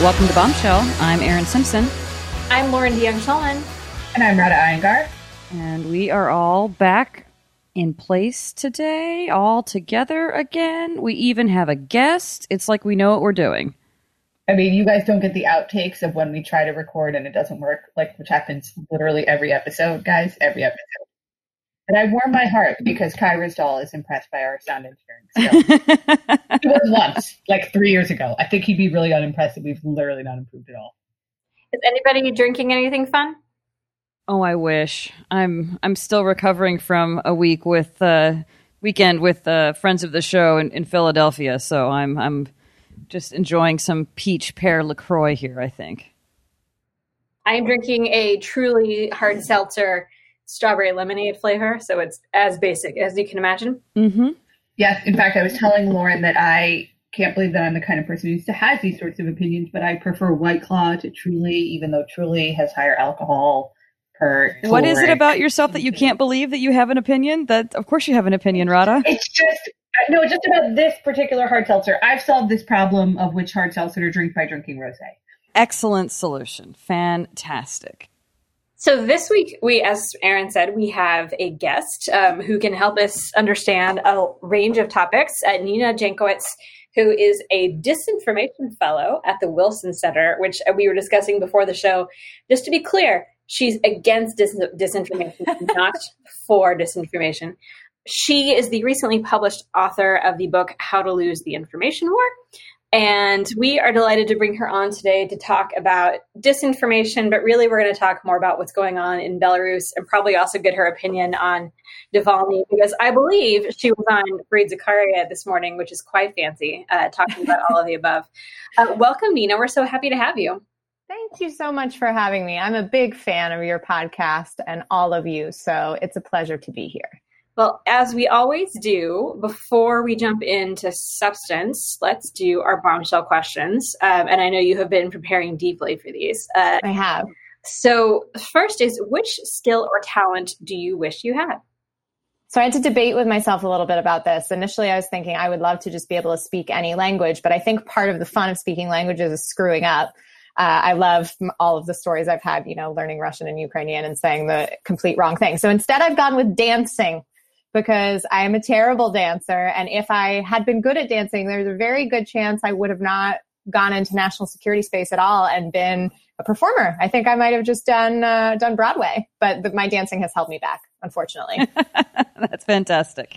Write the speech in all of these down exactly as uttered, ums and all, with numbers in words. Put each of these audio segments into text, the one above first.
Welcome to Bombshell. I'm Erin Simpson. I'm Lauren DeYoung-Shulman. And I'm Rada Iyengar. And we are all back in place today, all together again. We even have a guest. It's like we know what we're doing. I mean, you guys don't get the outtakes of when we try to record and it doesn't work, like which happens literally every episode, guys, every episode. And I warm my heart because Kai Ryssdal is impressed by our sound engineering skills. It was once, like three years ago. I think he'd be really unimpressed that we've literally not improved at all. Is anybody drinking anything fun? Oh, I wish. I'm I'm still recovering from a week with uh, weekend with uh, friends of the show in, in Philadelphia, so I'm I'm just enjoying some peach pear LaCroix here, I think. I am drinking a truly hard seltzer strawberry lemonade flavor, so it's as basic as you can imagine. Mm-hmm. Yes, in fact, I was telling Lauren that I can't believe that I'm the kind of person who used to have these sorts of opinions, but I prefer White Claw to Truly, even though Truly has higher alcohol per What is it caloric. about yourself that you can't believe that you have an opinion? That of course you have an opinion, Rada. It's just, no, just about this particular hard seltzer. I've solved this problem of which hard seltzer to drink by drinking rosé. Excellent solution. Fantastic. So this week, we, as Erin said, we have a guest um, who can help us understand a range of topics. Uh, Nina Jankowicz, who is a disinformation fellow at the Wilson Center, which we were discussing before the show. Just to be clear, she's against dis- disinformation, not for disinformation. She is the recently published author of the book, How to Lose the Information War. And we are delighted to bring her on today to talk about disinformation, but really we're going to talk more about what's going on in Belarus and probably also get her opinion on Navalny, because I believe she was on Fareed Zakaria this morning, which is quite fancy, uh, talking about all of the above. Uh, welcome, Nina. We're so happy to have you. Thank you so much for having me. I'm a big fan of your podcast and all of you, so it's a pleasure to be here. Well, as we always do, before we jump into substance, let's do our bombshell questions. Um, and I know you have been preparing deeply for these. Uh, I have. So first is, which skill or talent do you wish you had? So I had to debate with myself a little bit about this. Initially, I was thinking I would love to just be able to speak any language, but I think part of the fun of speaking languages is screwing up. Uh, I love all of the stories I've had, you know, learning Russian and Ukrainian and saying the complete wrong thing. So instead, I've gone with dancing, because I am a terrible dancer. And if I had been good at dancing, there's a very good chance I would have not gone into national security space at all and been a performer. I think I might have just done uh, done Broadway, but, but my dancing has held me back, unfortunately. That's fantastic.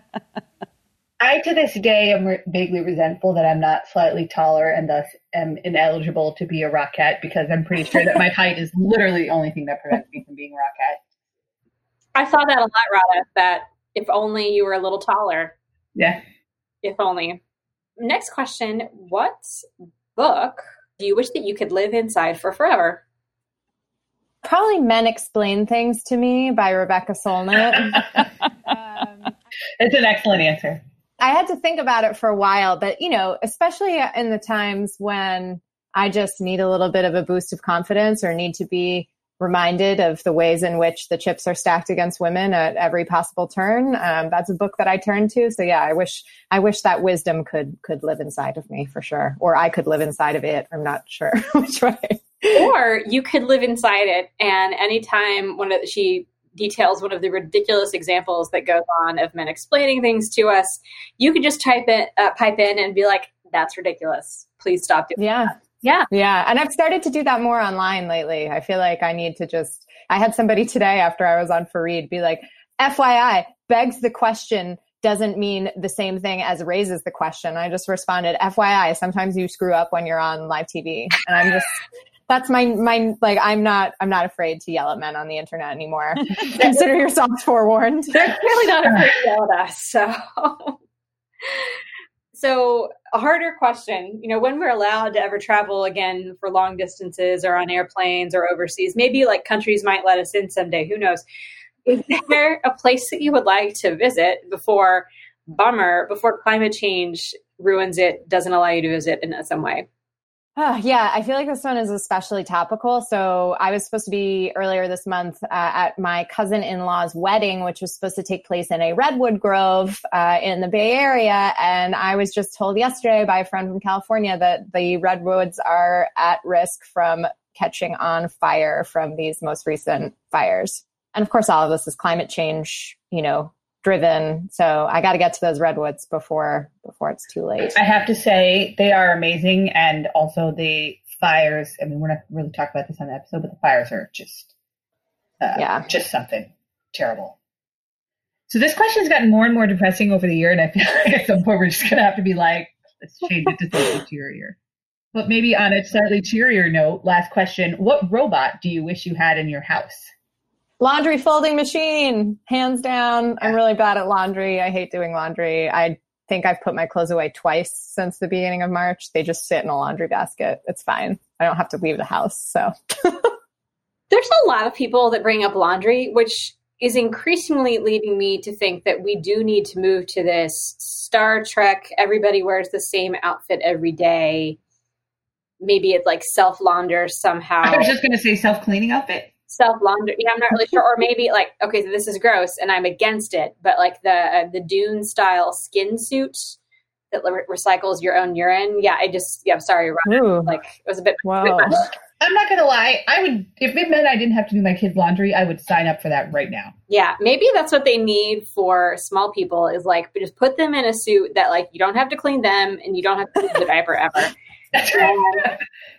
I, to this day, am re- vaguely resentful that I'm not slightly taller and thus am ineligible to be a Rockette, because I'm pretty sure that my height is literally the only thing that prevents me from being a Rockette. I saw that a lot, Rada, that if only you were a little taller. Yeah. If only. Next question. What book do you wish that you could live inside for forever? Probably Men Explain Things to Me by Rebecca Solnit. um, it's an excellent answer. I had to think about it for a while, but, you know, especially in the times when I just need a little bit of a boost of confidence or need to be reminded of the ways in which the chips are stacked against women at every possible turn. Um, that's a book that I turn to. So yeah, I wish, I wish that wisdom could, could live inside of me for sure. Or I could live inside of it. I'm not sure which way. Or you could live inside it. And anytime one of the, she details one of the ridiculous examples that goes on of men explaining things to us, you could just type it, uh, pipe in and be like, that's ridiculous. Please stop doing yeah. that. Yeah. Yeah. And I've started to do that more online lately. I feel like I need to just, I had somebody today after I was on Fareed be like, F Y I, begs the question doesn't mean the same thing as raises the question. I just responded, F Y I, sometimes you screw up when you're on live T V. And I'm just, that's my, my, like, I'm not, I'm not afraid to yell at men on the internet anymore. Consider yourselves forewarned. They're clearly not afraid to yell at us. So. So a harder question, you know, when we're allowed to ever travel again for long distances or on airplanes or overseas, maybe like countries might let us in someday, who knows? Is there a place that you would like to visit before bummer, before climate change ruins it, doesn't allow you to visit in some way? Uh, yeah, I feel like this one is especially topical. So I was supposed to be earlier this month uh, at my cousin-in-law's wedding, which was supposed to take place in a redwood grove uh, in the Bay Area. And I was just told yesterday by a friend from California that the redwoods are at risk from catching on fire from these most recent fires. And of course, all of this is climate change, you know, driven. So I got to get to those redwoods before before it's too late. I have to say they are amazing, and also the fires. I mean, we're not really talking about this on the episode, but the fires are just uh, yeah, just something terrible. So this question has gotten more and more depressing over the year, and I feel like at some point we're just going to have to be like, let's change it to something cheerier. But maybe on a slightly cheerier note, last question: what robot do you wish you had in your house? Laundry folding machine, hands down. I'm really bad at laundry. I hate doing laundry. I think I've put my clothes away twice since the beginning of March. They just sit in a laundry basket. It's fine. I don't have to leave the house. So there's a lot of people that bring up laundry, which is increasingly leading me to think that we do need to move to this Star Trek. Everybody wears the same outfit every day. Maybe it's like self-launder somehow. I was just going to say self-cleaning outfit. Self-launder. Yeah, I'm not really sure. Or maybe like, okay, so this is gross and I'm against it, but like the uh, the Dune style skin suit that re- recycles your own urine. Yeah, I just, yeah, I'm sorry, Robin. Like it was a bit, Whoa. a bit much. I'm not going to lie. I would, if it meant I didn't have to do my kids' laundry, I would sign up for that right now. Yeah, maybe that's what they need for small people is like, just put them in a suit that like, you don't have to clean them and you don't have to use the diaper ever. That's right. Um,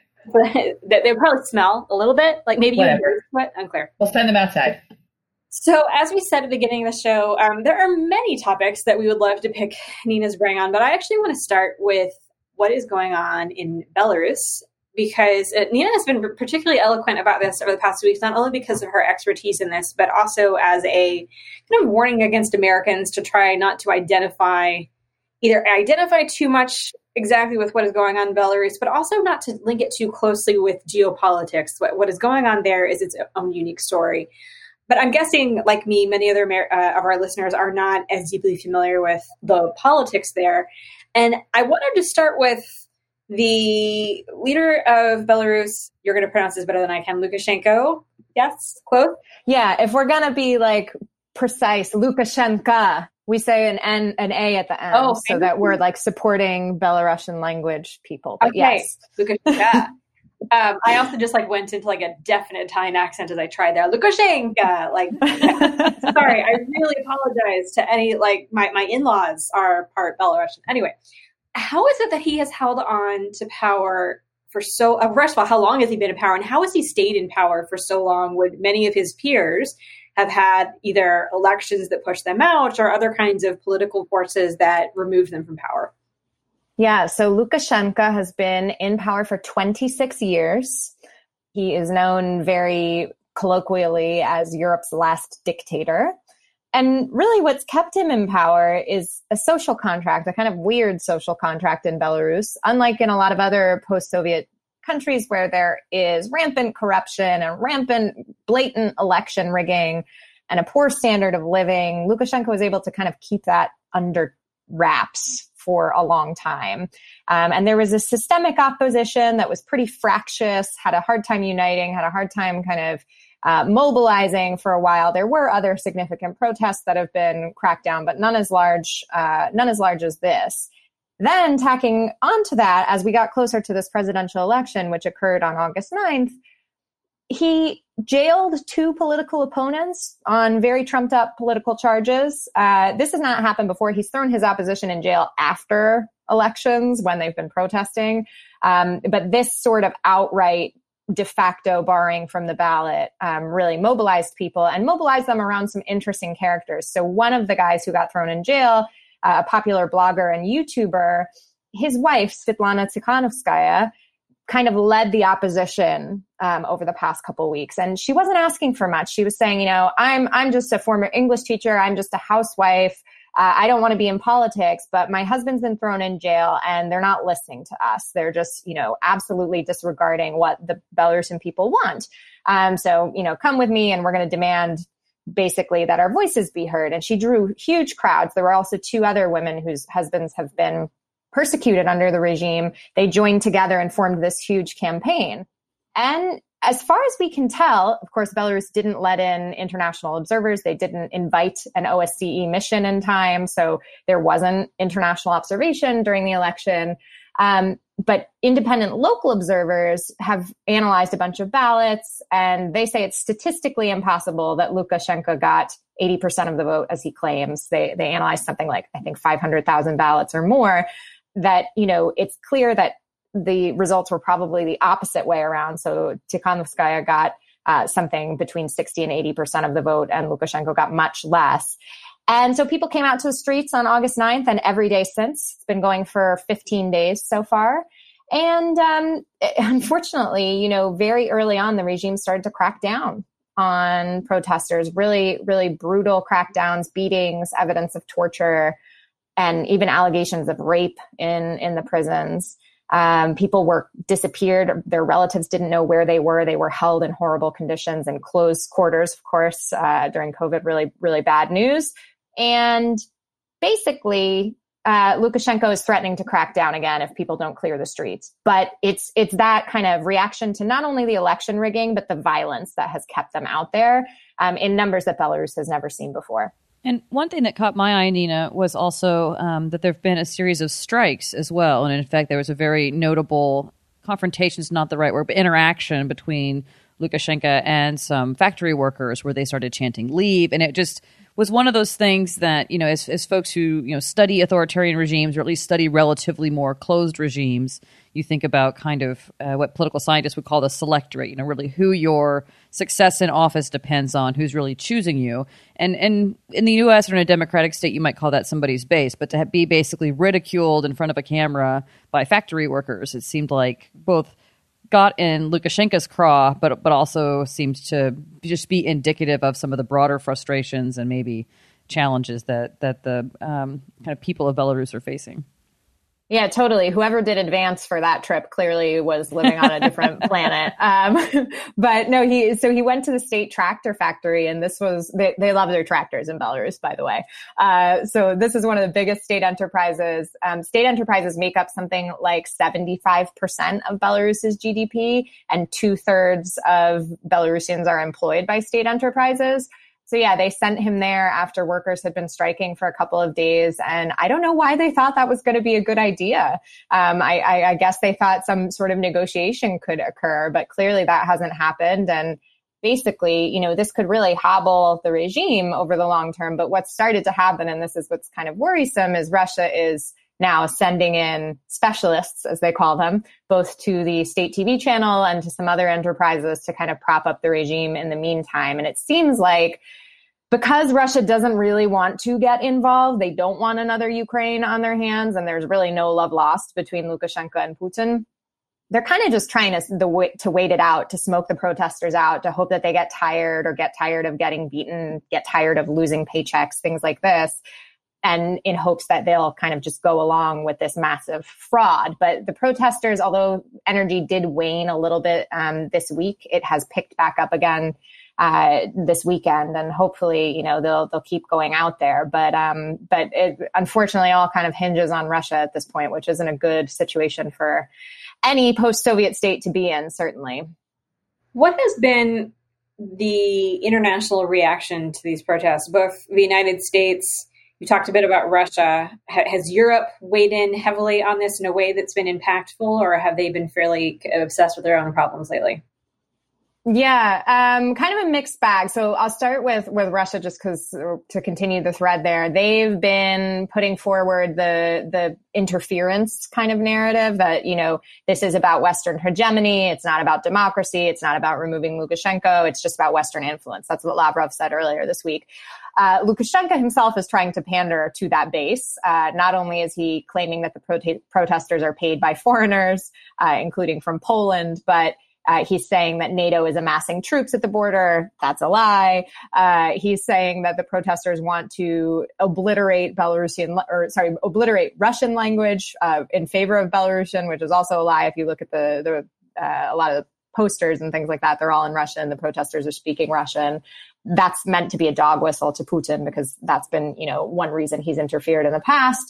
That they probably smell a little bit, like maybe you sweat. Unclear. We'll send them outside. So, as we said at the beginning of the show, um, there are many topics that we would love to pick Nina's brain on, but I actually want to start with what is going on in Belarus, because uh, Nina has been particularly eloquent about this over the past weeks, not only because of her expertise in this, but also as a kind of warning against Americans to try not to identify, either identify too much exactly with what is going on in Belarus, but also not to link it too closely with geopolitics. What, what is going on there is its own unique story. But I'm guessing, like me, many other uh, of our listeners are not as deeply familiar with the politics there. And I wanted to start with the leader of Belarus. You're going to pronounce this better than I can. Lukashenko. Yes, close. Yeah, if we're going to be like precise, Lukashenko. We say an N, an A at the end, oh, so that we're like supporting Belarusian language people. But okay. Yes, Lukashenko. um, I also just like went into like a definite Italian accent as I tried there. Lukashenko. Like, sorry, I really apologize to any like my my in-laws are part Belarusian. Anyway, how is it that he has held on to power for so? Uh, first of all, how long has he been in power, and how has he stayed in power for so long? When many of his peers have had either elections that push them out or other kinds of political forces that remove them from power. Yeah, so Lukashenko has been in power for twenty-six years. He is known very colloquially as Europe's last dictator. And really what's kept him in power is a social contract, a kind of weird social contract in Belarus, unlike in a lot of other post-Soviet countries where there is rampant corruption and rampant blatant election rigging and a poor standard of living. Lukashenko was able to kind of keep that under wraps for a long time. Um, and there was a systemic opposition that was pretty fractious, had a hard time uniting, had a hard time kind of uh, mobilizing for a while. There were other significant protests that have been cracked down, but none as large, uh, none as large as this. Then tacking onto that, as we got closer to this presidential election, which occurred on August ninth, he jailed two political opponents on very trumped up political charges. Uh, this has not happened before. He's thrown his opposition in jail after elections when they've been protesting. Um, but this sort of outright de facto barring from the ballot um, really mobilized people and mobilized them around some interesting characters. So one of the guys who got thrown in jail, a popular blogger and YouTuber, his wife, Svetlana Tikhanovskaya, kind of led the opposition um, over the past couple of weeks. And she wasn't asking for much. She was saying, you know, I'm I'm just a former English teacher. I'm just a housewife. Uh, I don't want to be in politics, but my husband's been thrown in jail and they're not listening to us. They're just, you know, absolutely disregarding what the Belarusian people want. Um, so, you know, come with me and we're going to demand basically that our voices be heard. And she drew huge crowds. There were also two other women whose husbands have been persecuted under the regime, they joined together and formed this huge campaign. And as far as we can tell, of course, Belarus didn't let in international observers. They didn't invite an O S C E mission in time. So there wasn't international observation during the election. Um, but independent local observers have analyzed a bunch of ballots, and they say it's statistically impossible that Lukashenko got eighty percent of the vote, as he claims. They they analyzed something like, I think, five hundred thousand ballots or more, that, you know, it's clear that the results were probably the opposite way around. So Tikhanovskaya got uh, something between sixty and eighty percent of the vote, and Lukashenko got much less. And so people came out to the streets on August ninth and every day since. It's been going for fifteen days so far. And um, unfortunately, you know, very early on, the regime started to crack down on protesters, really, really brutal crackdowns, beatings, evidence of torture, and even allegations of rape in, in the prisons. Um, people were disappeared. Their relatives didn't know where they were. They were held in horrible conditions in closed quarters, of course, uh, during COVID, really, really bad news. And basically, uh, Lukashenko is threatening to crack down again if people don't clear the streets. But it's it's that kind of reaction to not only the election rigging, but the violence that has kept them out there um, in numbers that Belarus has never seen before. And one thing that caught my eye, Nina, was also um, that there have been a series of strikes as well. And in fact, there was a very notable confrontation, is not the right word, but interaction between Lukashenko and some factory workers where they started chanting leave. And it just was one of those things that, you know, as, as folks who, you know, study authoritarian regimes, or at least study relatively more closed regimes, you think about kind of uh, what political scientists would call the selectorate, you know, really who your success in office depends on, who's really choosing you. And, and in the U S or in a democratic state, you might call that somebody's base. But to be basically ridiculed in front of a camera by factory workers, it seemed like both got in Lukashenko's craw, but but also seemed to just be indicative of some of the broader frustrations and maybe challenges that that the um, kind of people of Belarus are facing. Yeah, totally. Whoever did advance for that trip clearly was living on a different planet. Um, but no, he, so he went to the state tractor factory, and this was, they, they love their tractors in Belarus, by the way. Uh, so this is one of the biggest state enterprises. Um, state enterprises make up something like seventy-five percent of Belarus's G D P, and two thirds of Belarusians are employed by state enterprises. So yeah, they sent him there after workers had been striking for a couple of days. And I don't know why they thought that was going to be a good idea. Um, I, I, I guess they thought some sort of negotiation could occur, but clearly that hasn't happened. And basically, you know, this could really hobble the regime over the long term. But what's started to happen, and this is what's kind of worrisome, is Russia is now sending in specialists, as they call them, both to the state T V channel and to some other enterprises to kind of prop up the regime in the meantime. And it seems like because Russia doesn't really want to get involved, they don't want another Ukraine on their hands, and there's really no love lost between Lukashenko and Putin. They're kind of just trying to, the, to wait it out, to smoke the protesters out, to hope that they get tired or get tired of getting beaten, get tired of losing paychecks, things like this. And in hopes that they'll kind of just go along with this massive fraud. But the protesters, although energy did wane a little bit um, this week, it has picked back up again uh, this weekend. And hopefully, you know, they'll they'll keep going out there. But um, but it unfortunately all kind of hinges on Russia at this point, which isn't a good situation for any post-Soviet state to be in, certainly. What has been the international reaction to these protests, both the United States? You talked a bit about Russia. Has Europe weighed in heavily on this in a way that's been impactful, or have they been fairly obsessed with their own problems lately? Yeah, um, kind of a mixed bag. So I'll start with, with Russia just because to continue the thread there, they've been putting forward the, the interference kind of narrative that, you know, this is about Western hegemony. It's not about democracy. It's not about removing Lukashenko. It's just about Western influence. That's what Lavrov said earlier this week. Uh, Lukashenko himself is trying to pander to that base. Uh, not only is he claiming that the prote- protesters are paid by foreigners, uh, including from Poland, but Uh, he's saying that NATO is amassing troops at the border. That's a lie. Uh, he's saying that the protesters want to obliterate Belarusian, or sorry, obliterate Russian language uh, in favor of Belarusian, which is also a lie. If you look at the, the uh, a lot of the posters and things like that, they're all in Russian. The protesters are speaking Russian. That's meant to be a dog whistle to Putin because that's been, you know, one reason he's interfered in the past.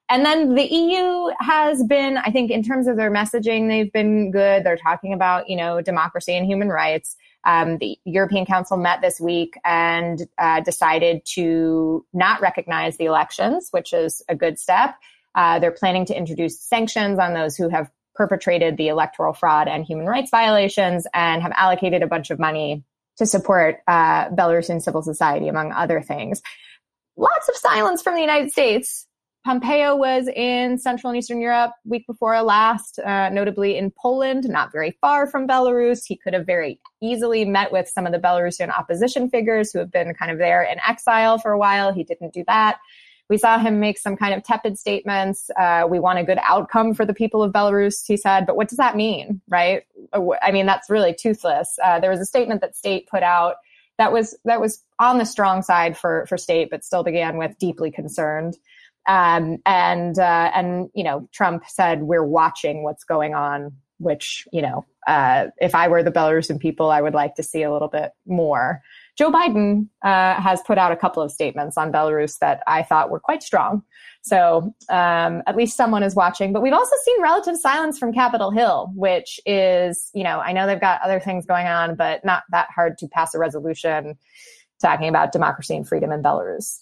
And then the E U has been, I think, in terms of their messaging, they've been good. They're talking about, you know, democracy and human rights. Um, the European Council met this week and uh, decided to not recognize the elections, which is a good step. Uh, they're planning to introduce sanctions on those who have perpetrated the electoral fraud and human rights violations, and have allocated a bunch of money to support uh, Belarusian civil society, among other things. Lots of silence from the United States. Pompeo was in Central and Eastern Europe week before last, uh, notably in Poland, not very far from Belarus. He could have very easily met with some of the Belarusian opposition figures who have been kind of there in exile for a while. He didn't do that. We saw him make some kind of tepid statements. Uh, we want a good outcome for the people of Belarus, he said. But what does that mean, right? I mean, that's really toothless. Uh, there was a statement that State put out that was that was on the strong side for, for State, but still began with deeply concerned. Um, and, uh, and, you know, Trump said, we're watching what's going on, which, you know, uh, if I were the Belarusian people, I would like to see a little bit more. Joe Biden, uh, has put out a couple of statements on Belarus that I thought were quite strong. So, um, at least someone is watching, but we've also seen relative silence from Capitol Hill, which is, you know, I know they've got other things going on, but not that hard to pass a resolution talking about democracy and freedom in Belarus.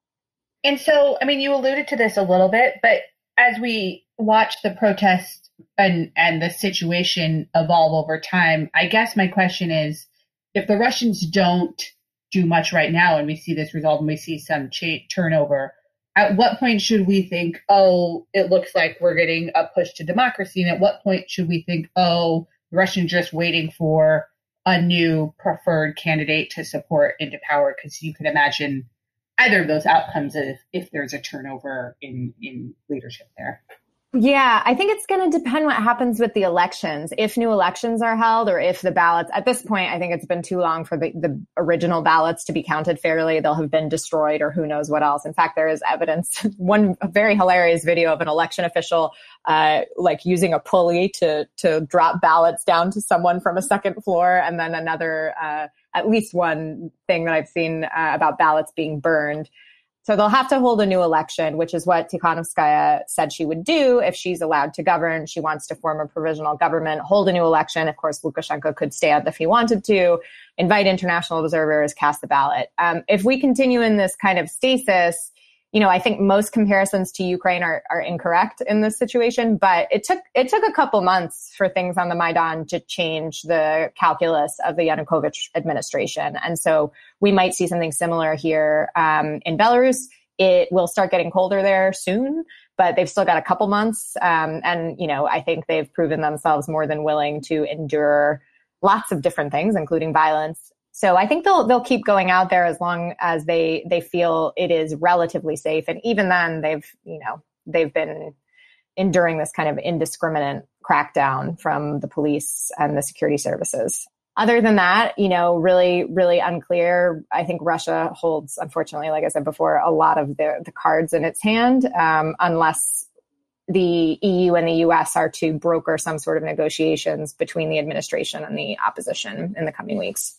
And so, I mean, you alluded to this a little bit, but as we watch the protests and, and the situation evolve over time, I guess my question is, if the Russians don't do much right now and we see this resolve and we see some cha- turnover, at what point should we think, oh, it looks like we're getting a push to democracy? And at what point should we think, oh, the Russians just waiting for a new preferred candidate to support into power? Because you could imagine either of those outcomes if, if there's a turnover in, in leadership there. Yeah, I think it's going to depend what happens with the elections. If new elections are held or if the ballots, at this point, I think it's been too long for the, the original ballots to be counted fairly. They'll have been destroyed or who knows what else. In fact, there is evidence, one very hilarious video of an election official, uh, like using a pulley to, to drop ballots down to someone from a second floor. And then another, uh, at least one thing that I've seen uh, about ballots being burned. So they'll have to hold a new election, which is what Tikhanovskaya said she would do if she's allowed to govern. She wants to form a provisional government, hold a new election. Of course, Lukashenko could stand if he wanted to, invite international observers, cast the ballot. Um, if we continue in this kind of stasis, you know, I think most comparisons to Ukraine are, are incorrect in this situation, but it took it took a couple months for things on the Maidan to change the calculus of the Yanukovych administration. And so we might see something similar here um, in Belarus. It will start getting colder there soon, but they've still got a couple months. Um, and, you know, I think they've proven themselves more than willing to endure lots of different things, including violence. So I think they'll they'll keep going out there as long as they they feel it is relatively safe. And even then, they've you know they've been enduring this kind of indiscriminate crackdown from the police and the security services. Other than that, you know, really, really unclear. I think Russia holds, unfortunately, like I said before, a lot of the, the cards in its hand, um, unless the E U and the U S are to broker some sort of negotiations between the administration and the opposition in the coming weeks.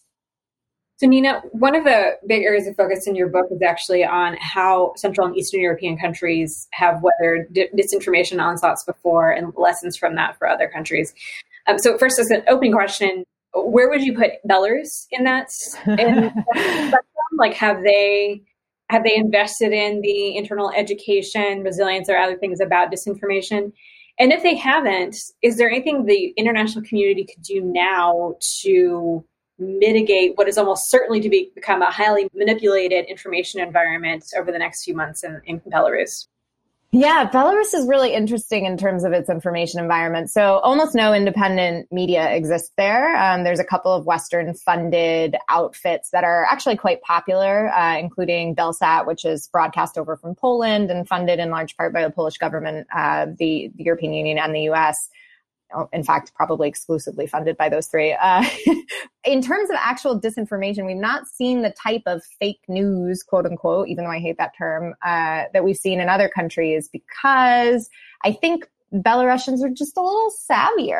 So, Nina, one of the big areas of focus in your book is actually on how Central and Eastern European countries have weathered di- disinformation onslaughts before and lessons from that for other countries. Um, so first, as an opening question, where would you put Belarus in that, in that spectrum? Like, have they have they invested in the internal education, resilience, or other things about disinformation? And if they haven't, is there anything the international community could do now to mitigate what is almost certainly to be, become a highly manipulated information environment over the next few months in, in Belarus? Yeah, Belarus is really interesting in terms of its information environment. So almost no independent media exists there. Um, there's a couple of Western-funded outfits that are actually quite popular, uh, including Belsat, which is broadcast over from Poland and funded in large part by the Polish government, uh, the, the European Union, and the U S In fact, probably exclusively funded by those three. Uh, in terms of actual disinformation, we've not seen the type of fake news, quote unquote, even though I hate that term, uh, that we've seen in other countries, because I think Belarusians are just a little savvier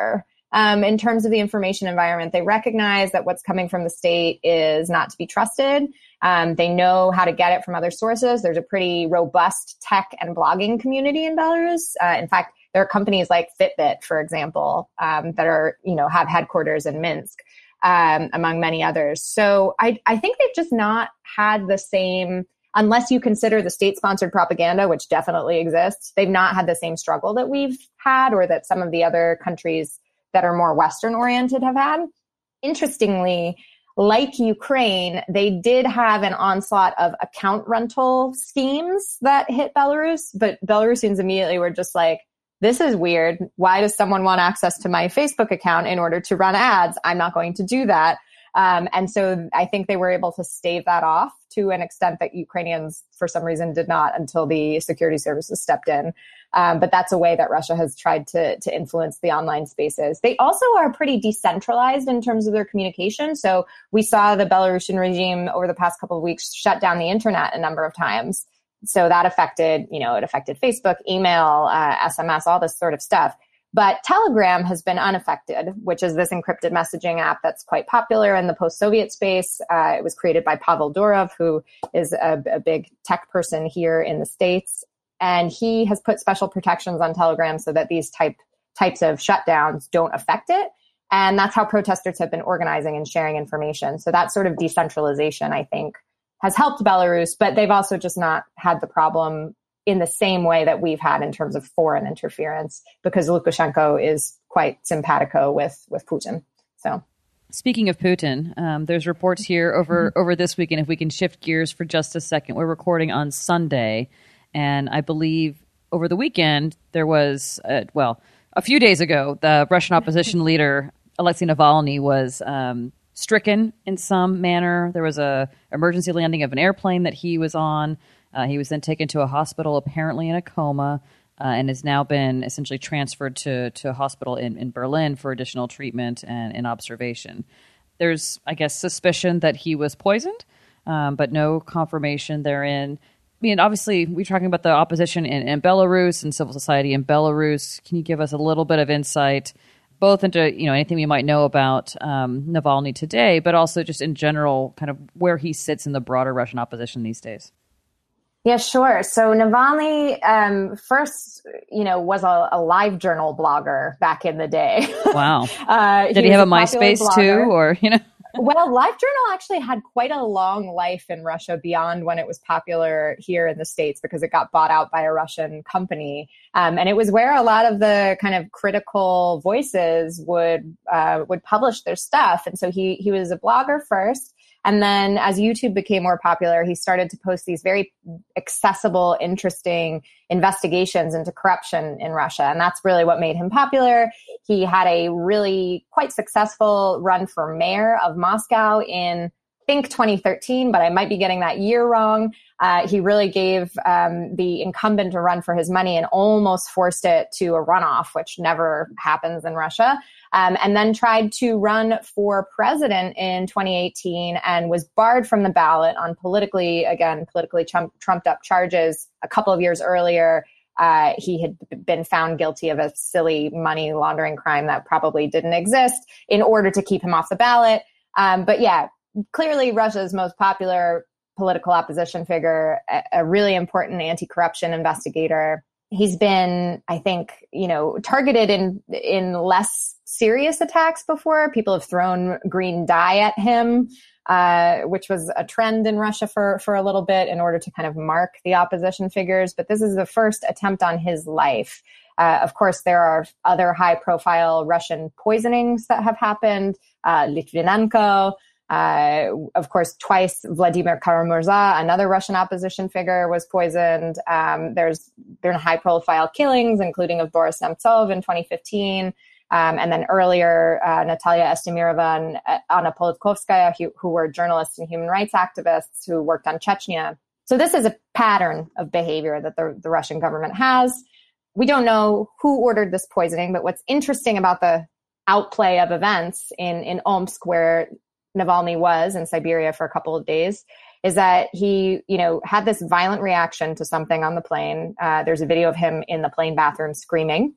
um, in terms of the information environment. They recognize that what's coming from the state is not to be trusted. Um, they know how to get it from other sources. There's a pretty robust tech and blogging community in Belarus. Uh, in fact, there are companies like Fitbit, for example, um, that are, you know, have headquarters in Minsk, um, among many others. So I, I think they've just not had the same, unless you consider the state-sponsored propaganda, which definitely exists, they've not had the same struggle that we've had or that some of the other countries that are more Western-oriented have had. Interestingly, like Ukraine, they did have an onslaught of account rental schemes that hit Belarus, but Belarusians immediately were just like, this is weird. Why does someone want access to my Facebook account in order to run ads? I'm not going to do that. Um, and so I think they were able to stave that off to an extent that Ukrainians, for some reason, did not until the security services stepped in. Um, but that's a way that Russia has tried to, to influence the online spaces. They also are pretty decentralized in terms of their communication. So we saw the Belarusian regime over the past couple of weeks shut down the internet a number of times. So that affected, you know, it affected Facebook, email, uh, S M S, all this sort of stuff. But Telegram has been unaffected, which is this encrypted messaging app that's quite popular in the post-Soviet space. Uh, it was created by Pavel Durov, who is a, a big tech person here in the States. And he has put special protections on Telegram so that these type types of shutdowns don't affect it. And that's how protesters have been organizing and sharing information. So that sort of decentralization, I think, has helped Belarus, but they've also just not had the problem in the same way that we've had in terms of foreign interference, because Lukashenko is quite simpatico with, with Putin. So, speaking of Putin, um, there's reports here over, over this weekend. If we can shift gears for just a second, we're recording on Sunday. And I believe over the weekend, there was, uh, well, a few days ago, the Russian opposition leader, Alexei Navalny, was um, stricken in some manner. There was a emergency landing of an airplane that he was on. Uh, he was then taken to a hospital, apparently in a coma, uh, and has now been essentially transferred to, to a hospital in, in Berlin for additional treatment and, and observation. There's, I guess, suspicion that he was poisoned, um, but no confirmation therein. I mean, obviously, we're talking about the opposition in, in Belarus and civil society in Belarus. Can you give us a little bit of insight, both into, you know, anything we might know about um, Navalny today, but also just in general, kind of where he sits in the broader Russian opposition these days? Yeah, sure. So Navalny, um, first, you know, was a, a live journal blogger back in the day. Wow. uh, Did he, he have a MySpace too, or, you know? Well, LiveJournal actually had quite a long life in Russia beyond when it was popular here in the States, because it got bought out by a Russian company. Um, and it was where a lot of the kind of critical voices would uh, would publish their stuff. And so he he was a blogger first. And then as YouTube became more popular, he started to post these very accessible, interesting investigations into corruption in Russia. And that's really what made him popular. He had a really quite successful run for mayor of Moscow in, I think, twenty thirteen, but I might be getting that year wrong. Uh, he really gave um, the incumbent a run for his money and almost forced it to a runoff, which never happens in Russia. Um, and then tried to run for president in twenty eighteen and was barred from the ballot on politically, again, politically trump, trumped up charges. A couple of years earlier, uh, he had been found guilty of a silly money laundering crime that probably didn't exist in order to keep him off the ballot. Um, but yeah, clearly Russia's most popular political opposition figure, a, a really important anti-corruption investigator. He's been, I think, you know, targeted in in less serious attacks before. People have thrown green dye at him, uh, which was a trend in Russia for, for a little bit in order to kind of mark the opposition figures. But this is the first attempt on his life. Uh, of course, there are other high-profile Russian poisonings that have happened. Uh, Litvinenko. Uh, of course, twice Vladimir Kara-Murza, another Russian opposition figure, was poisoned. Um, there's been high-profile killings, including of Boris Nemtsov in twenty fifteen. Um, and then earlier, uh, Natalia Estemirova and uh, Anna Politkovskaya, who, who were journalists and human rights activists who worked on Chechnya. So this is a pattern of behavior that the, the Russian government has. We don't know who ordered this poisoning, but what's interesting about the outplay of events in, in Omsk, where Navalny was in Siberia for a couple of days, is that he, you know, had this violent reaction to something on the plane. Uh, there's a video of him in the plane bathroom screaming.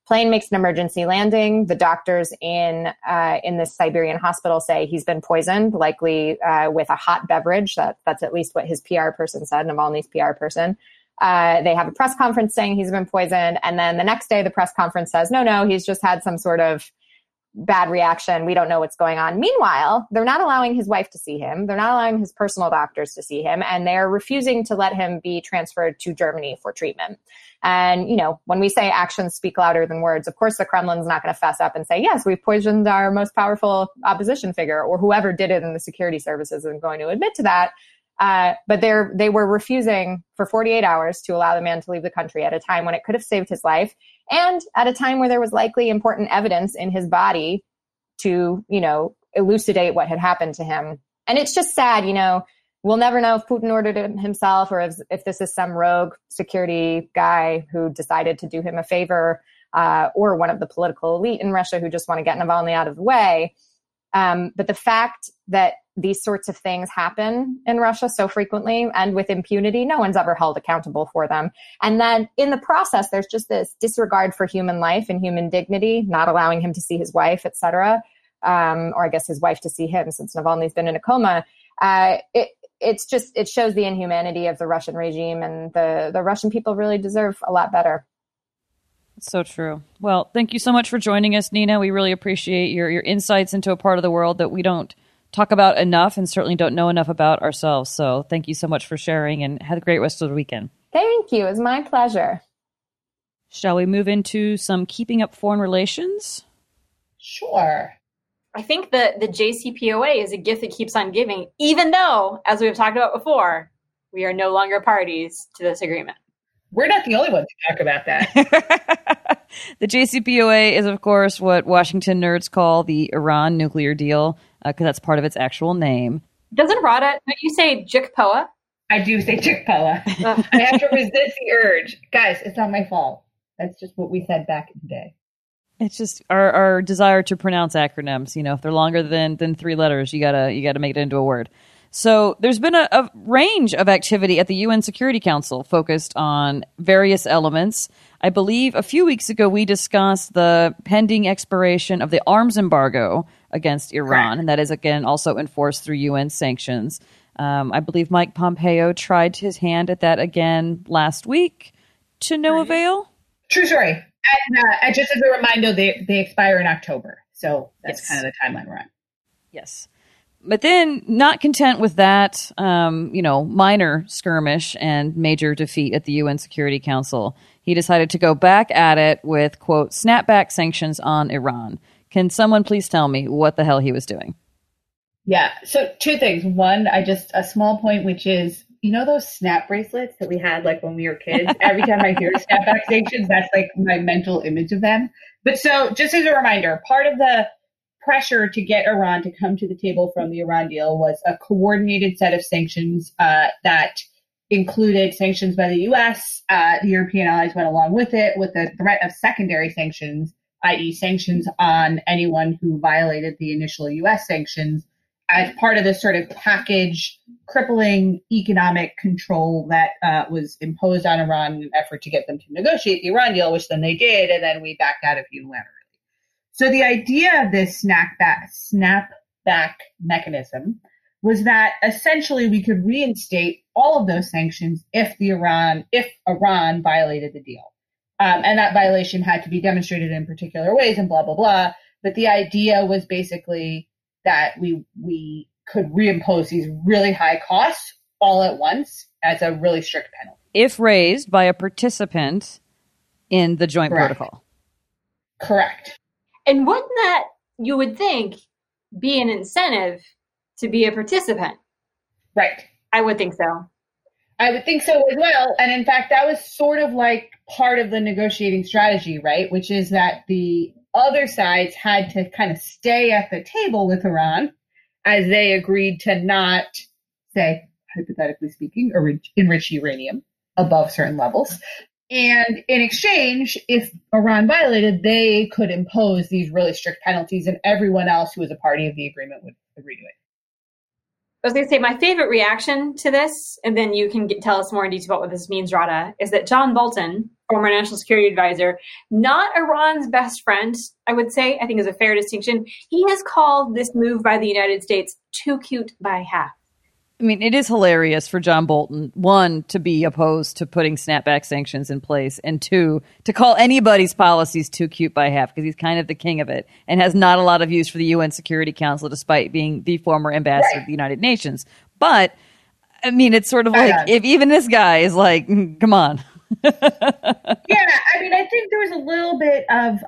Plane makes an emergency landing. The doctors in uh, in this Siberian hospital say he's been poisoned, likely uh, with a hot beverage. That that's at least what his P R person said, Navalny's P R person. Uh, they have a press conference saying he's been poisoned, and then the next day the press conference says, no, no, he's just had some sort of bad reaction. We don't know what's going on. Meanwhile, they're not allowing his wife to see him. They're not allowing his personal doctors to see him, and they're refusing to let him be transferred to Germany for treatment. And, you know, when we say actions speak louder than words, of course, the Kremlin's not going to fess up and say, yes, we've poisoned our most powerful opposition figure, or whoever did it in the security services isn't going to admit to that. Uh, but they're, they were refusing for forty-eight hours to allow the man to leave the country at a time when it could have saved his life, and at a time where there was likely important evidence in his body to, you know, elucidate what had happened to him. And it's just sad, you know, we'll never know if Putin ordered it himself, or if, if this is some rogue security guy who decided to do him a favor, uh, or one of the political elite in Russia who just want to get Navalny out of the way. Um, but the fact that these sorts of things happen in Russia so frequently and with impunity, no one's ever held accountable for them. And then in the process, there's just this disregard for human life and human dignity, not allowing him to see his wife, et cetera, um, or I guess his wife to see him, since Navalny's been in a coma. Uh, it, it's just, it shows the inhumanity of the Russian regime, and the, the Russian people really deserve a lot better. So true. Well, thank you so much for joining us, Nina. We really appreciate your, your insights into a part of the world that we don't talk about enough, and certainly don't know enough about ourselves. So thank you so much for sharing, and have a great rest of the weekend. Thank you. It was my pleasure. Shall we move into some keeping up foreign relations? Sure. I think that the J C P O A is a gift that keeps on giving, even though, as we've talked about before, we are no longer parties to this agreement. We're not the only ones to talk about that. The J C P O A is, of course, what Washington nerds call the Iran nuclear deal, because uh, that's part of its actual name. Doesn't Rada, don't you say J C P O A? I do say J C P O A. I have to resist the urge. Guys, it's not my fault. That's just what we said back in the day. It's just our, our desire to pronounce acronyms. You know, if they're longer than than three letters, you gotta you gotta make it into a word. So there's been a, a range of activity at the U N Security Council focused on various elements. I believe a few weeks ago we discussed the pending expiration of the arms embargo against Iran, Correct. And that is, again, also enforced through U N sanctions. Um, I believe Mike Pompeo tried his hand at that again last week to no avail. True story. And, uh, and just as a reminder, they, they expire in October. So that's Yes. kind of the timeline we're on. Yes. But then, not content with that, um, you know, minor skirmish and major defeat at the U N Security Council, he decided to go back at it with, quote, snapback sanctions on Iran. Can someone please tell me what the hell he was doing? Yeah. So two things. One, I just, a small point, which is, you know those snap bracelets that we had like when we were kids? Every time I hear snapback sanctions, that's like my mental image of them. But so just as a reminder, part of the pressure to get Iran to come to the table from the Iran deal was a coordinated set of sanctions uh, that included sanctions by the U S. Uh, the European allies went along with it, with the threat of secondary sanctions, that is sanctions on anyone who violated the initial U S sanctions, as part of this sort of package crippling economic control that uh, was imposed on Iran in an effort to get them to negotiate the Iran deal, which then they did, and then we backed out of unilaterally. So the idea of this snapback, snapback mechanism was that essentially we could reinstate all of those sanctions if the Iran, if Iran violated the deal. Um, and that violation had to be demonstrated in particular ways and blah, blah, blah. But the idea was basically that we we could reimpose these really high costs all at once as a really strict penalty. If raised by a participant in the joint Correct. protocol. Correct. And wouldn't that, you would think, be an incentive to be a participant? Right. I would think so. I would think so as well. And in fact, that was sort of like part of the negotiating strategy, right? Which is that the other sides had to kind of stay at the table with Iran as they agreed to not, say, hypothetically speaking, enrich, enrich uranium above certain levels. And in exchange, if Iran violated, they could impose these really strict penalties, and everyone else who was a party of the agreement would agree to it. I was going to say my favorite reaction to this, and then you can get, tell us more in detail about what this means, Rada, is that John Bolton, former national security advisor, not Iran's best friend, I would say, I think is a fair distinction. He has called this move by the United States too cute by half. I mean, it is hilarious for John Bolton, one, to be opposed to putting snapback sanctions in place, and two, to call anybody's policies too cute by half, because he's kind of the king of it and has not a lot of use for the U N Security Council, despite being the former ambassador right. of the United Nations. But, I mean, it's sort of like, uh, if even this guy is like, come on. Yeah, I mean, I think there was a little bit of,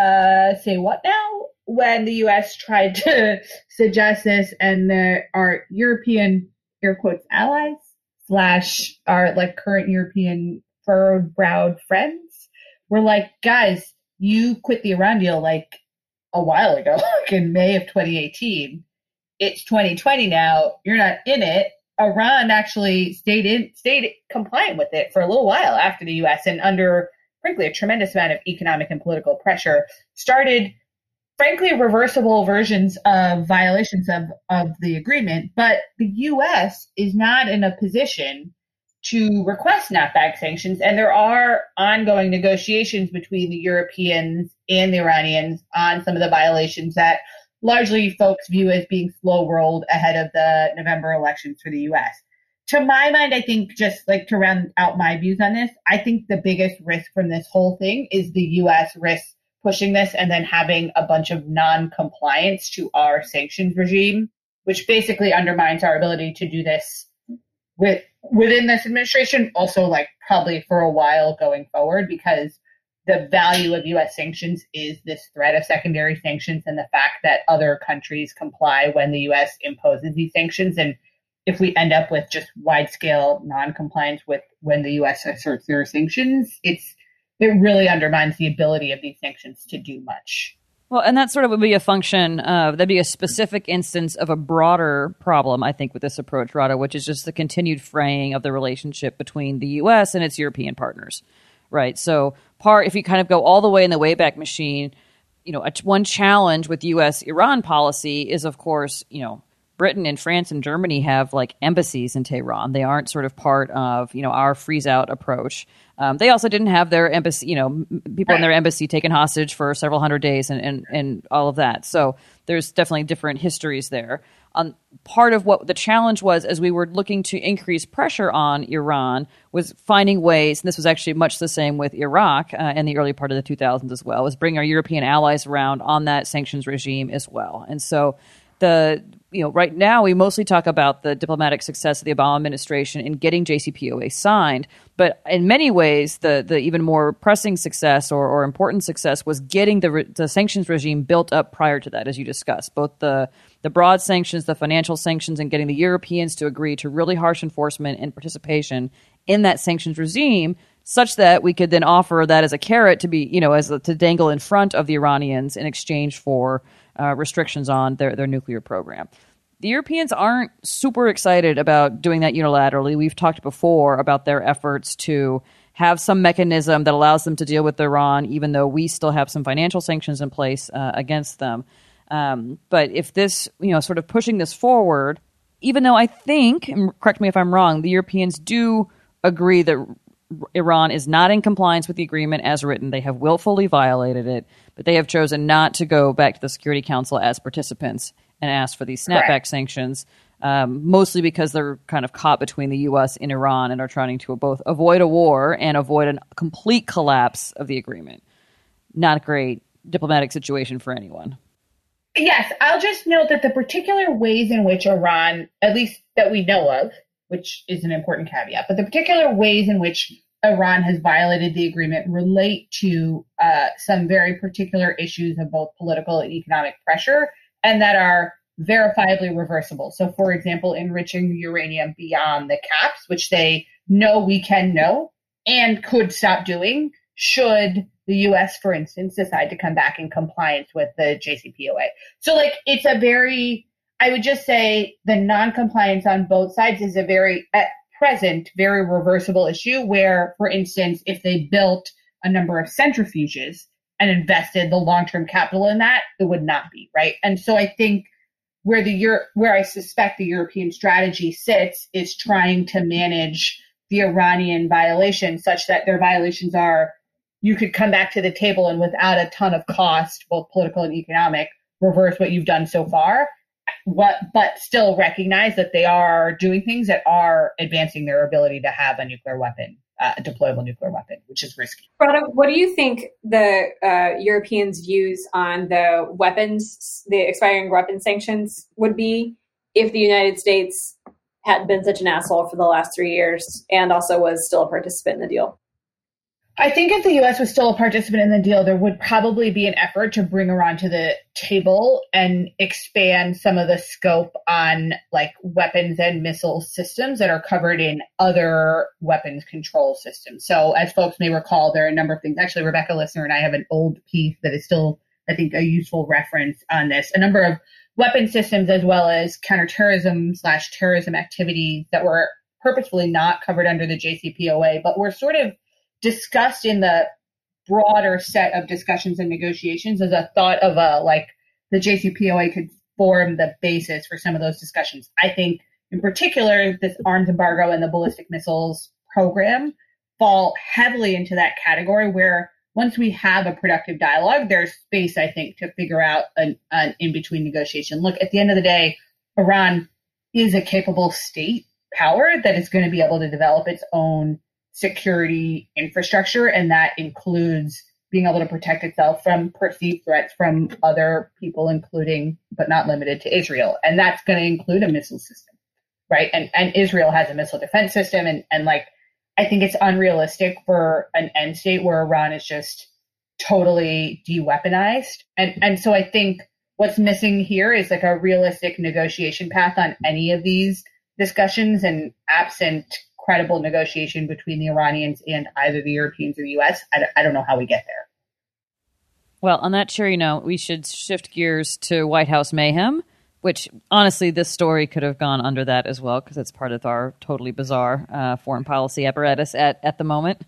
uh, say what now, when the U S tried to suggest this, and there are European air quotes allies slash our like current European furrowed-browed friends were like, guys, you quit the Iran deal like a while ago, like in May of twenty eighteen. It's twenty twenty now. You're not in it. Iran actually stayed in, stayed compliant with it for a little while after the U S, and under, frankly, a tremendous amount of economic and political pressure, started frankly, reversible versions of violations of, of the agreement, but the U S is not in a position to request snapback sanctions, and there are ongoing negotiations between the Europeans and the Iranians on some of the violations that largely folks view as being slow-rolled ahead of the November elections for the U S. To my mind, I think, just like to round out my views on this, I think the biggest risk from this whole thing is the U S risk pushing this and then having a bunch of non-compliance to our sanctions regime, which basically undermines our ability to do this with within this administration, also like probably for a while going forward, because the value of U S sanctions is this threat of secondary sanctions and the fact that other countries comply when the U S imposes these sanctions. And if we end up with just wide-scale non-compliance with when the U S asserts their sanctions, it's it really undermines the ability of these sanctions to do much. Well, and that sort of would be a function of, that'd be a specific instance of a broader problem, I think, with this approach, Radha, which is just the continued fraying of the relationship between the U S and its European partners, right? So part, if you kind of go all the way in the Wayback Machine, you know, a, one challenge with U S-Iran policy is, of course, you know, Britain and France and Germany have like embassies in Tehran. They aren't sort of part of, you know, our freeze out approach. Um, they also didn't have their embassy, you know, people in their embassy taken hostage for several hundred days and, and, and all of that. So there's definitely different histories there. Um, part of what the challenge was as we were looking to increase pressure on Iran was finding ways, and this was actually much the same with Iraq uh, in the early part of the two thousands as well, was bring our European allies around on that sanctions regime as well. And so the you know, right now we mostly talk about the diplomatic success of the Obama administration in getting J C P O A signed, but in many ways, the the even more pressing success or, or important success was getting the re- the sanctions regime built up prior to that, as you discussed, both the the broad sanctions, the financial sanctions, and getting the Europeans to agree to really harsh enforcement and participation in that sanctions regime, such that we could then offer that as a carrot to be, you know, as a, to dangle in front of the Iranians in exchange for Uh, restrictions on their, their nuclear program. The Europeans aren't super excited about doing that unilaterally. We've talked before about their efforts to have some mechanism that allows them to deal with Iran, even though we still have some financial sanctions in place uh, against them. Um, but if this, you know, sort of pushing this forward, even though I think, and correct me if I'm wrong, the Europeans do agree that Iran is not in compliance with the agreement as written. They have willfully violated it, but they have chosen not to go back to the Security Council as participants and ask for these snapback Correct. sanctions, um, mostly because they're kind of caught between the U S and Iran and are trying to both avoid a war and avoid a complete collapse of the agreement. Not a great diplomatic situation for anyone. Yes, I'll just note that the particular ways in which Iran, at least that we know of, which is an important caveat, but the particular ways in which Iran has violated the agreement relate to uh, some very particular issues of both political and economic pressure, and that are verifiably reversible. So, for example, enriching uranium beyond the caps, which they know we can know and could stop doing should the U S, for instance, decide to come back in compliance with the J C P O A. So, like, it's a very... I would just say the non-compliance on both sides is a very, at present, very reversible issue where, for instance, if they built a number of centrifuges and invested the long-term capital in that, it would not be, right? And so I think where the Euro- where I suspect the European strategy sits is trying to manage the Iranian violations, such that their violations are, you could come back to the table and without a ton of cost, both political and economic, reverse what you've done so far, what, but still recognize that they are doing things that are advancing their ability to have a nuclear weapon, uh, a deployable nuclear weapon, which is risky. Rada, what do you think the uh, Europeans' views on the weapons, the expiring weapon sanctions would be if the United States hadn't been such an asshole for the last three years and also was still a participant in the deal? I think if the U S was still a participant in the deal, there would probably be an effort to bring Iran to the table and expand some of the scope on like weapons and missile systems that are covered in other weapons control systems. So as folks may recall, there are a number of things. Actually, Rebecca Listener and I have an old piece that is still, I think, a useful reference on this. A number of weapon systems as well as counterterrorism slash terrorism activities that were purposefully not covered under the J C P O A, but were sort of discussed in the broader set of discussions and negotiations as a thought of a, like the J C P O A could form the basis for some of those discussions. I think in particular, this arms embargo and the ballistic missiles program fall heavily into that category where once we have a productive dialogue, there's space, I think, to figure out an, an in-between negotiation. Look, at the end of the day, Iran is a capable state power that is going to be able to develop its own security infrastructure, and that includes being able to protect itself from perceived threats from other people, including but not limited to Israel. And that's going to include a missile system, right? And and Israel has a missile defense system, and and like I think it's unrealistic for an end state where Iran is just totally de-weaponized. And and so I think what's missing here is like a realistic negotiation path on any of these discussions, and absent credible negotiation between the Iranians and either the Europeans or the U S, I, I don't know how we get there. Well, on that cheery note, we should shift gears to White House mayhem, which honestly, this story could have gone under that as well, because it's part of our totally bizarre uh, foreign policy apparatus at, at the moment.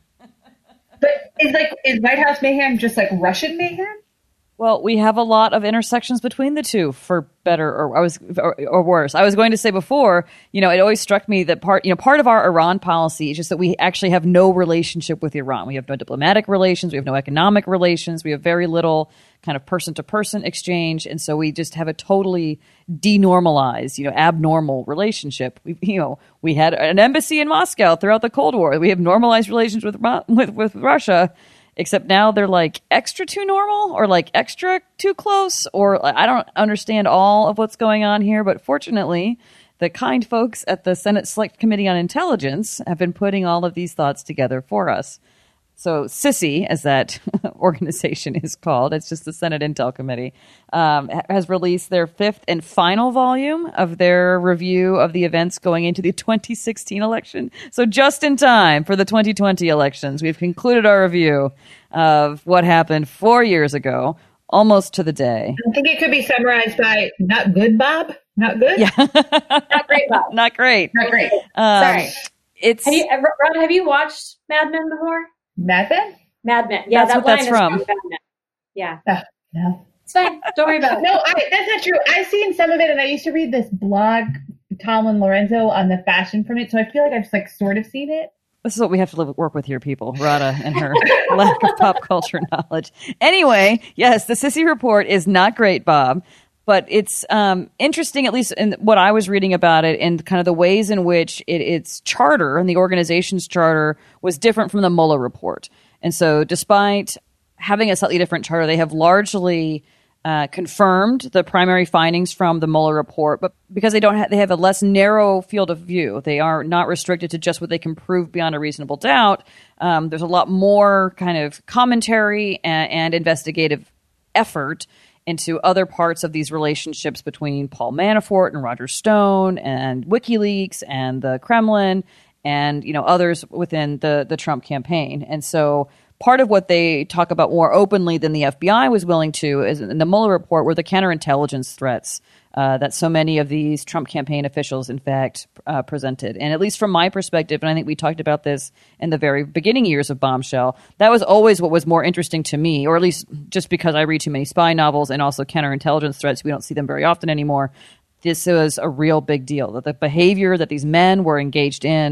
But is like is White House mayhem just like Russian mayhem? Well, we have a lot of intersections between the two, for better or I was or, or worse. I was going to say before, you know, it always struck me that part, you know, part of our Iran policy is just that we actually have no relationship with Iran. We have no diplomatic relations, we have no economic relations, we have very little kind of person-to-person exchange, and so we just have a totally denormalized, you know, abnormal relationship. We, you know, we had an embassy in Moscow throughout the Cold War. We have normalized relations with with, with Russia. Except now they're like extra too normal or like extra too close, or I don't understand all of what's going on here. But fortunately, the kind folks at the Senate Select Committee on Intelligence have been putting all of these thoughts together for us. So SISI, as that organization is called, it's just the Senate Intel Committee, um, has released their fifth and final volume of their review of the events going into the twenty sixteen election. So just in time for the twenty twenty elections, we've concluded our review of what happened four years ago, almost to the day. I think it could be summarized by not good, Bob. Not good? Yeah. Not great, Bob. Not great. Not great. Um, Sorry. It's, have you, Ron, have you watched Mad Men before? Mad Men? Mad Men. Yeah, That's that what line that's is from. Mad Men. Yeah. Oh, no. It's fine. Don't worry about it. No, I, that's not true. I've seen some of it, and I used to read this blog, Tom and Lorenzo, on the fashion from it, so I feel like I've just, like, sort of seen it. This is what we have to live, work with here, people. Rada and her lack of pop culture knowledge. Anyway, yes, the SISI report is not great, Bob, but it's um, interesting, at least in what I was reading about it, and kind of the ways in which it, its charter and the organization's charter was different from the Mueller report. And so despite having a slightly different charter, they have largely uh, confirmed the primary findings from the Mueller report, but because they don't ha- they have a less narrow field of view. They are not restricted to just what they can prove beyond a reasonable doubt. Um, there's a lot more kind of commentary and, and investigative effort into other parts of these relationships between Paul Manafort and Roger Stone and WikiLeaks and the Kremlin and, you know, others within the, the Trump campaign. And so part of what they talk about more openly than the F B I was willing to is in the Mueller report were the counterintelligence threats uh, that so many of these Trump campaign officials, in fact, uh, presented. And at least from my perspective, and I think we talked about this in the very beginning years of Bombshell, that was always what was more interesting to me, or at least just because I read too many spy novels and also counterintelligence threats. We don't see them very often anymore. This was a real big deal, that the behavior that these men were engaged in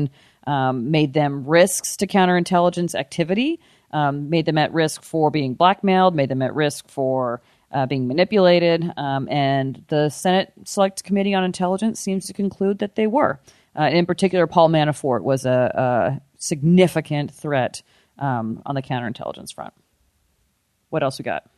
um, made them risks to counterintelligence activity, um, made them at risk for being blackmailed, made them at risk for uh, being manipulated. Um, and the Senate Select Committee on Intelligence seems to conclude that they were. Uh, in particular, Paul Manafort was a, a significant threat um, on the counterintelligence front. What else we got?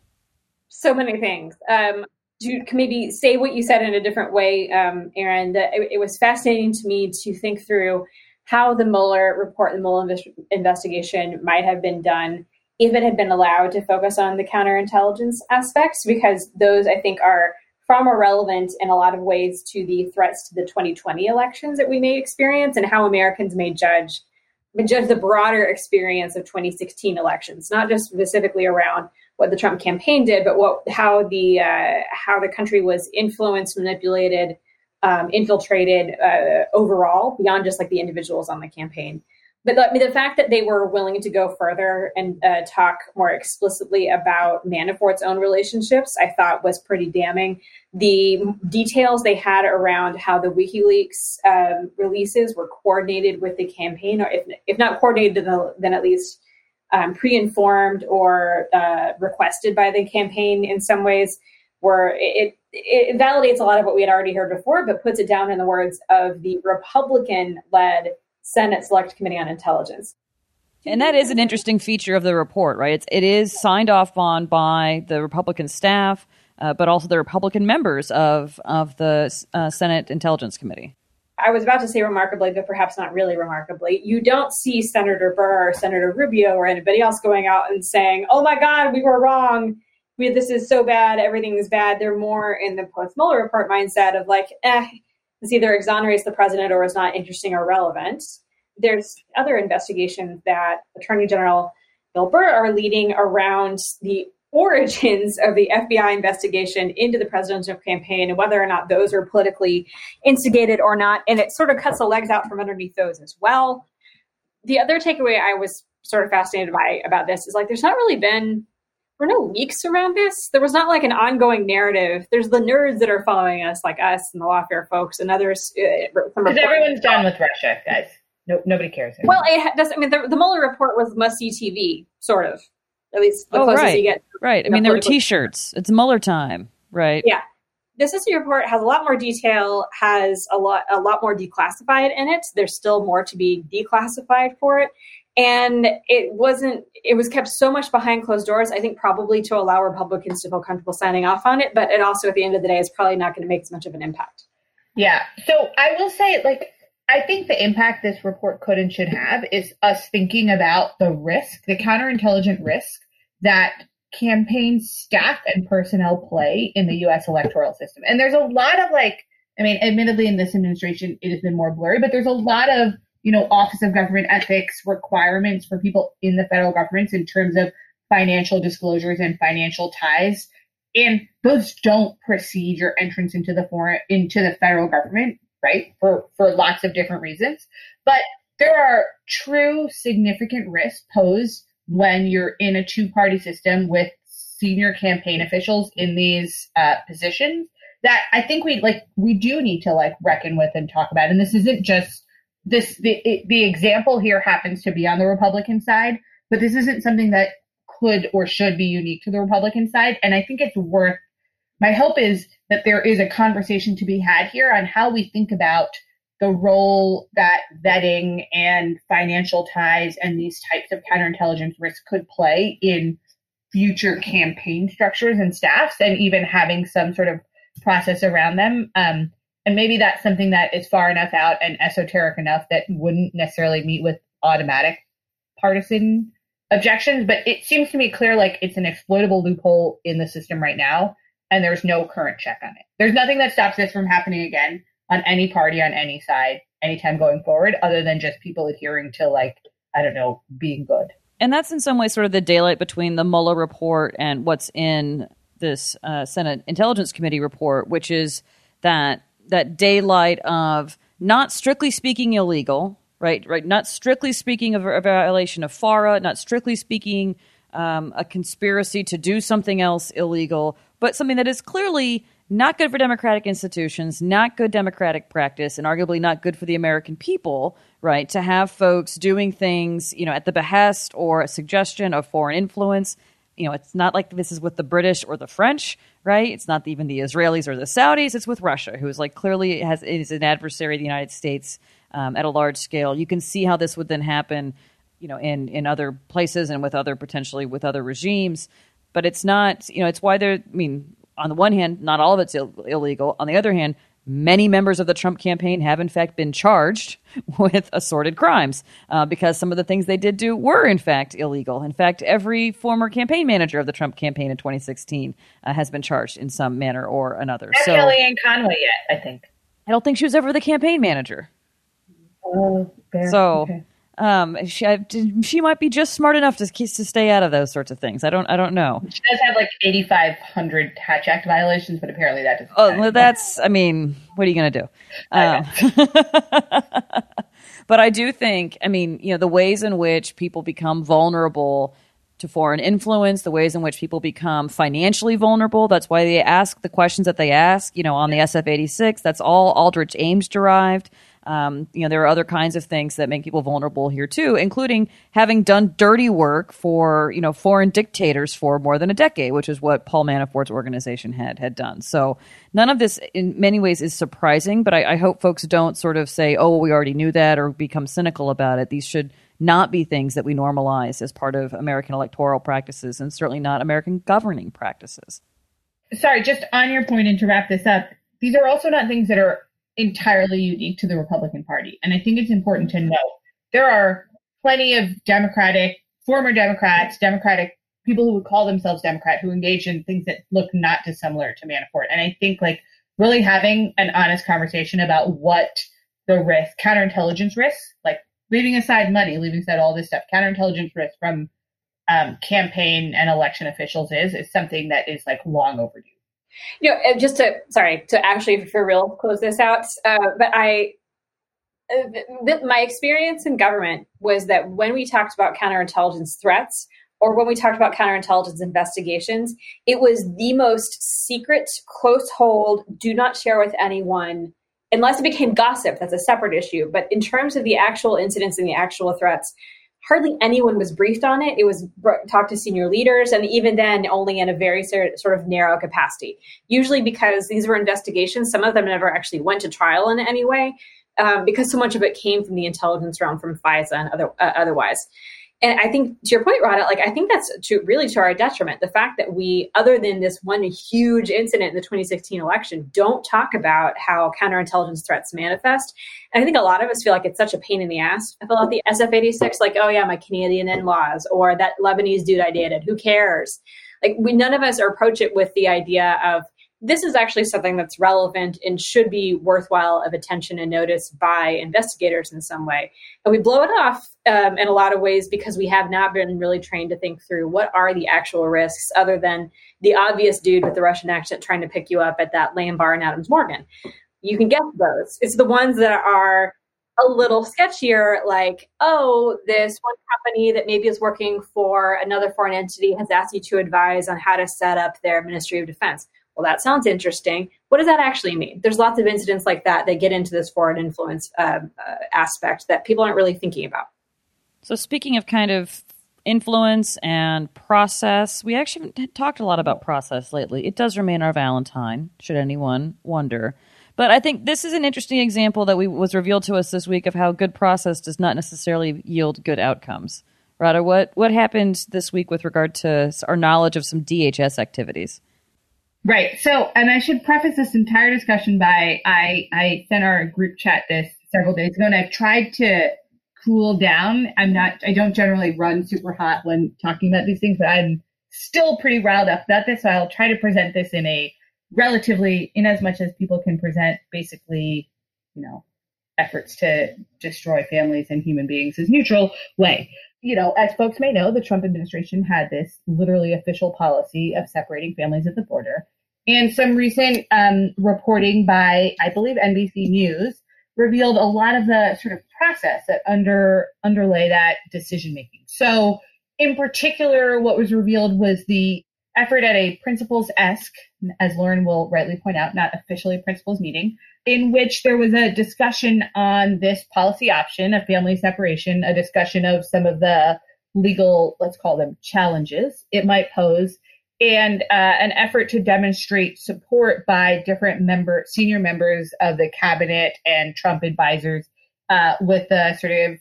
So many things. Um, to maybe say what you said in a different way, um, Aaron, that it, it was fascinating to me to think through how the Mueller report, the Mueller invest- investigation might have been done if it had been allowed to focus on the counterintelligence aspects, because those, I think, are far more relevant in a lot of ways to the threats to the twenty twenty elections that we may experience and how Americans may judge, judge the broader experience of twenty sixteen elections, not just specifically around what the Trump campaign did, but what how the uh, how the country was influenced, manipulated, um, infiltrated uh, overall, beyond just like the individuals on the campaign. But the, I mean, the fact that they were willing to go further and uh, talk more explicitly about Manafort's own relationships, I thought was pretty damning. The details they had around how the WikiLeaks um, releases were coordinated with the campaign, or if, if not coordinated, then at least um, pre-informed or uh, requested by the campaign in some ways, were it, it validates a lot of what we had already heard before, but puts it down in the words of the Republican-led Senate Select Committee on Intelligence. And that is an interesting feature of the report, right? It's, it is signed off on by the Republican staff, uh, but also the Republican members of, of the uh, Senate Intelligence Committee. I was about to say remarkably, but perhaps not really remarkably. You don't see Senator Burr or Senator Rubio or anybody else going out and saying, oh my God, we were wrong. We, this is so bad. Everything is bad. They're more in the post-Mueller report mindset of like, eh, this either exonerates the president or is not interesting or relevant. There's other investigations that Attorney General Bill Burr are leading around the origins of the F B I investigation into the presidential campaign and whether or not those are politically instigated or not. And it sort of cuts the legs out from underneath those as well. The other takeaway I was sort of fascinated by about this is like, there's not really been, there were no leaks around this. There was not like an ongoing narrative. There's the nerds that are following us, like us and the Lawfare folks and others. Because uh, everyone's done with Russia, guys. No, nobody cares anymore. Well, it does. I mean, the, the Mueller report was must-see T V, sort of. At least the oh, closest right. you get. Right. I mean, there were T-shirts. It's Mueller time, right? Yeah. This History report has a lot more detail, has a lot, a lot more declassified in it. There's still more to be declassified for it. And it wasn't, it was kept so much behind closed doors, I think probably to allow Republicans to feel comfortable signing off on it. But it also, at the end of the day, is probably not going to make as much of an impact. Yeah. So I will say, like, I think the impact this report could and should have is us thinking about the risk, the counterintelligence risk that campaign staff and personnel play in the U S electoral system. And there's a lot of like, I mean, admittedly in this administration, it has been more blurry, but there's a lot of, you know, Office of Government Ethics requirements for people in the federal government in terms of financial disclosures and financial ties. And those don't precede your entrance into the foreign, into the federal government, right? For, for lots of different reasons. But there are true significant risks posed when you're in a two-party system with senior campaign officials in these uh, positions that I think we like, we do need to like reckon with and talk about. And this isn't just this, the, it, the example here happens to be on the Republican side, but this isn't something that could or should be unique to the Republican side. And I think it's worth, my hope is that there is a conversation to be had here on how we think about the role that vetting and financial ties and these types of counterintelligence risks could play in future campaign structures and staffs, and even having some sort of process around them. Um, and maybe that's something that is far enough out and esoteric enough that wouldn't necessarily meet with automatic partisan objections. But it seems to me clear like it's an exploitable loophole in the system right now, and there's no current check on it. There's nothing that stops this from happening again on any party, on any side, anytime going forward, other than just people adhering to, like, I don't know, being good. And that's in some ways sort of the daylight between the Mueller report and what's in this uh, Senate Intelligence Committee report, which is that that daylight of not strictly speaking illegal, right? Right, not strictly speaking of a violation of FARA, not strictly speaking um, a conspiracy to do something else illegal, but something that is clearly not good for democratic institutions, not good democratic practice, and arguably not good for the American people, right? To have folks doing things, you know, at the behest or a suggestion of foreign influence. You know, it's not like this is with the British or the French, right? It's not even the Israelis or the Saudis. It's with Russia, who is like clearly has is an adversary of the United States um, at a large scale. You can see how this would then happen, you know, in, in other places and with other potentially with other regimes. But it's not, you know, it's why they're, I mean, on the one hand, not all of it's Ill- illegal. On the other hand, many members of the Trump campaign have, in fact, been charged with assorted crimes uh, because some of the things they did do were, in fact, illegal. In fact, every former campaign manager of the Trump campaign in twenty sixteen uh, has been charged in some manner or another. Not So Kellyanne Conway yet, I think. I don't think she was ever the campaign manager. Oh, fair. So Okay. um, she I, she might be just smart enough to to stay out of those sorts of things. I don't I don't know. She does have like eighty-five hundred Hatch Act violations, but apparently that doesn't Oh, count. well, that's, I mean, what are you going to do? Um, but I do think, I mean, you know, the ways in which people become vulnerable to foreign influence, the ways in which people become financially vulnerable. That's why they ask the questions that they ask, you know, on the S F eighty-six. That's all Aldrich Ames derived. Um, you know, there are other kinds of things that make people vulnerable here too, including having done dirty work for, you know, foreign dictators for more than a decade, which is what Paul Manafort's organization had had done. So none of this in many ways is surprising, but I, I hope folks don't sort of say, oh, we already knew that or become cynical about it. These should not be things that we normalize as part of American electoral practices and certainly not American governing practices. Sorry, just on your point, and to wrap this up, these are also not things that are entirely unique to the Republican Party. And I think it's important to note there are plenty of Democratic, former Democrats, Democratic people who would call themselves Democrat who engage in things that look not dissimilar to Manafort. And I think like really having an honest conversation about what the risk, counterintelligence risks, like leaving aside money, leaving aside all this stuff, counterintelligence risk from um, campaign and election officials is, is something that is like long overdue. You know, and just to, sorry, to actually for real close this out, uh, but I, uh, th- my experience in government was that when we talked about counterintelligence threats or when we talked about counterintelligence investigations, it was the most secret, close hold, do not share with anyone, unless it became gossip. That's a separate issue. But in terms of the actual incidents and the actual threats, hardly anyone was briefed on it. It was br- talked to senior leaders, and even then, only in a very ser- sort of narrow capacity. Usually because these were investigations. Some of them never actually went to trial in any way, um, because so much of it came from the intelligence realm, from FISA and other uh, otherwise. And I think, to your point, Radha, like I think that's to, really to our detriment. The fact that we, other than this one huge incident in the twenty sixteen election, don't talk about how counterintelligence threats manifest. And I think a lot of us feel like it's such a pain in the ass to fill out the S F eighty-six, like, oh yeah, my Canadian in-laws, or that Lebanese dude I dated, who cares? Like we, none of us approach it with the idea of, this is actually something that's relevant and should be worthwhile of attention and notice by investigators in some way. And we blow it off um, in a lot of ways because we have not been really trained to think through what are the actual risks other than the obvious dude with the Russian accent trying to pick you up at that lame bar in Adams Morgan. You can guess those. It's the ones that are a little sketchier, like, oh, this one company that maybe is working for another foreign entity has asked you to advise on how to set up their Ministry of Defense. Well, that sounds interesting. What does that actually mean? There's lots of incidents like that that get into this foreign influence uh, uh, aspect that people aren't really thinking about. So speaking of kind of influence and process, we actually haven't talked a lot about process lately. It does remain our Valentine, should anyone wonder. But I think this is an interesting example that we, was revealed to us this week of how good process does not necessarily yield good outcomes. Radha, what, what happened this week with regard to our knowledge of some D H S activities? Right. So, and I should preface this entire discussion by I, I sent our group chat this several days ago, and I've tried to cool down. I'm not, I don't generally run super hot when talking about these things, but I'm still pretty riled up about this. So I'll try to present this in a relatively, in as much as people can present basically, you know, efforts to destroy families and human beings as neutral way. You know, as folks may know, the Trump administration had this literally official policy of separating families at the border. And some recent um, reporting by, I believe, N B C News revealed a lot of the sort of process that under underlay that decision making. So in particular, what was revealed was the effort at a principals-esque, as Lauren will rightly point out, not officially principals meeting, in which there was a discussion on this policy option of family separation, a discussion of some of the legal, let's call them challenges it might pose, and uh, an effort to demonstrate support by different member, senior members of the cabinet and Trump advisors uh, with a sort of,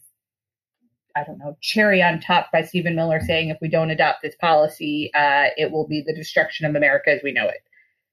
I don't know, cherry on top by Stephen Miller saying if we don't adopt this policy, uh, it will be the destruction of America as we know it.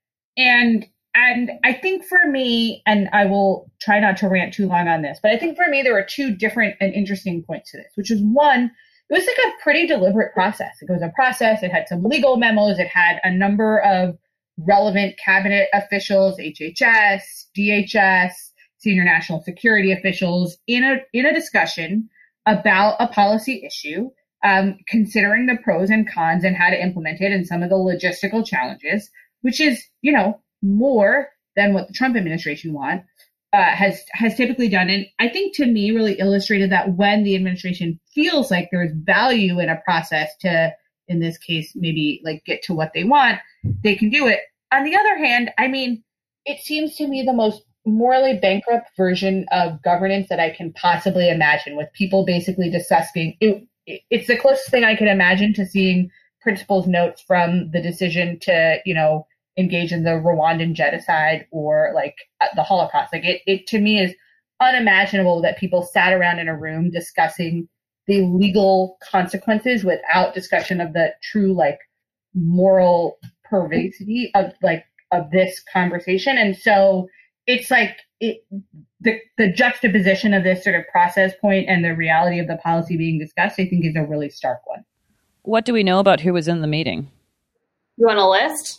And and I think for me, and I will try not to rant too long on this, but I think for me there were two different and interesting points to this, which is one, it was like a pretty deliberate process. It was a process. It had some legal memos. It had a number of relevant cabinet officials, H H S, D H S, senior national security officials in a in a discussion about a policy issue, um, considering the pros and cons and how to implement it and some of the logistical challenges, which is, you know, more than what the Trump administration want, uh, has, has typically done. And I think to me really illustrated that when the administration feels like there's value in a process to, in this case, maybe like get to what they want, they can do it. On the other hand, I mean, it seems to me the most morally bankrupt version of governance that I can possibly imagine, with people basically discussing it. It's the closest thing I can imagine to seeing principals' notes from the decision to, you know, engage in the Rwandan genocide or like the Holocaust. Like it, it to me is unimaginable that people sat around in a room discussing the legal consequences without discussion of the true like moral pervasivity of like of this conversation. And so it's like it, the the juxtaposition of this sort of process point and the reality of the policy being discussed, I think, is a really stark one. What do we know about who was in the meeting? You want a list?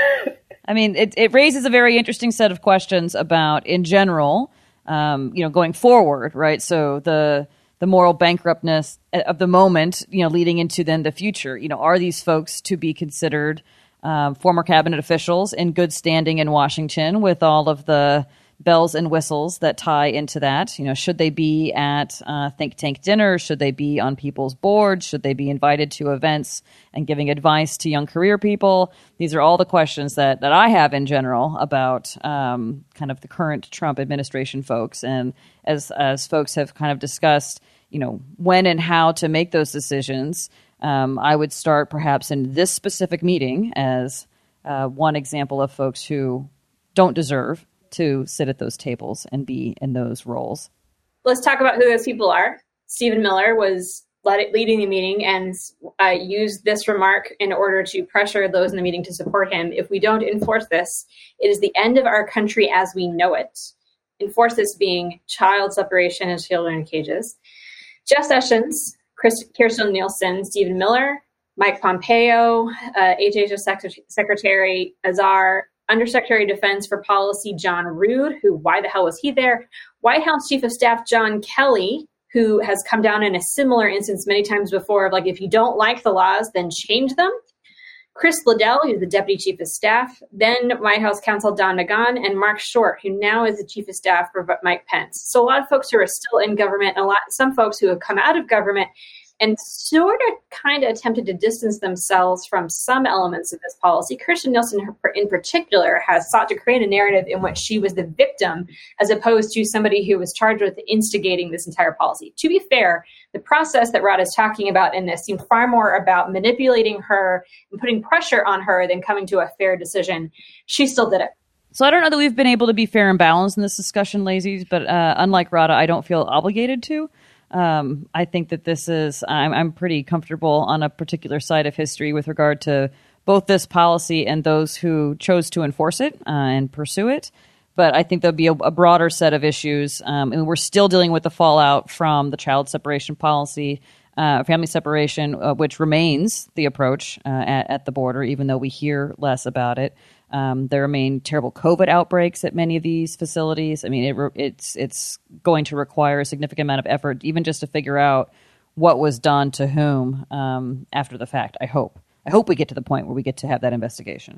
I mean, it, it raises a very interesting set of questions about, in general, um, you know, going forward, right? So the the moral bankruptness of the moment, you know, leading into then the future. You know, are these folks to be considered um, former cabinet officials in good standing in Washington with all of the bells and whistles that tie into that? You know, should they be at uh, think tank dinners? Should they be on people's boards? Should they be invited to events and giving advice to young career people? These are all the questions that, that I have in general about um, kind of the current Trump administration folks. And as as folks have kind of discussed, you know, when and how to make those decisions, um, I would start perhaps in this specific meeting as uh, one example of folks who don't deserve to sit at those tables and be in those roles. Let's talk about who those people are. Stephen Miller was led, leading the meeting and uh, used this remark in order to pressure those in the meeting to support him. If we don't enforce this, it is the end of our country as we know it. Enforce this being child separation and children in cages. Jeff Sessions, Chris, Kirstjen Nielsen, Stephen Miller, Mike Pompeo, uh, H H S Secretary, Secretary Azar, Undersecretary of Defense for Policy John Rood, who, why the hell was he there? White House Chief of Staff John Kelly, who has come down in a similar instance many times before of like, if you don't like the laws, then change them. Chris Liddell, who's the Deputy Chief of Staff, then White House Counsel Don McGahn, and Mark Short, who now is the Chief of Staff for Mike Pence. So a lot of folks who are still in government, and a lot, some folks who have come out of government and sort of kind of attempted to distance themselves from some elements of this policy. Kirstjen Nielsen in particular has sought to create a narrative in which she was the victim as opposed to somebody who was charged with instigating this entire policy. To be fair, the process that Rod is talking about in this seemed far more about manipulating her and putting pressure on her than coming to a fair decision. She still did it. So I don't know that we've been able to be fair and balanced in this discussion, Lazies, but uh, unlike Rada, I don't feel obligated to. Um, I think that this is, I'm, I'm pretty comfortable on a particular side of history with regard to both this policy and those who chose to enforce it uh, and pursue it. But I think there'll be a, a broader set of issues. Um, and we're still dealing with the fallout from the child separation policy, uh, family separation, uh, which remains the approach uh, at, at the border, even though we hear less about it. Um, there remain terrible COVID outbreaks at many of these facilities. I mean, it re- it's it's going to require a significant amount of effort, even just to figure out what was done to whom um, after the fact. I hope. I hope we get to the point where we get to have that investigation.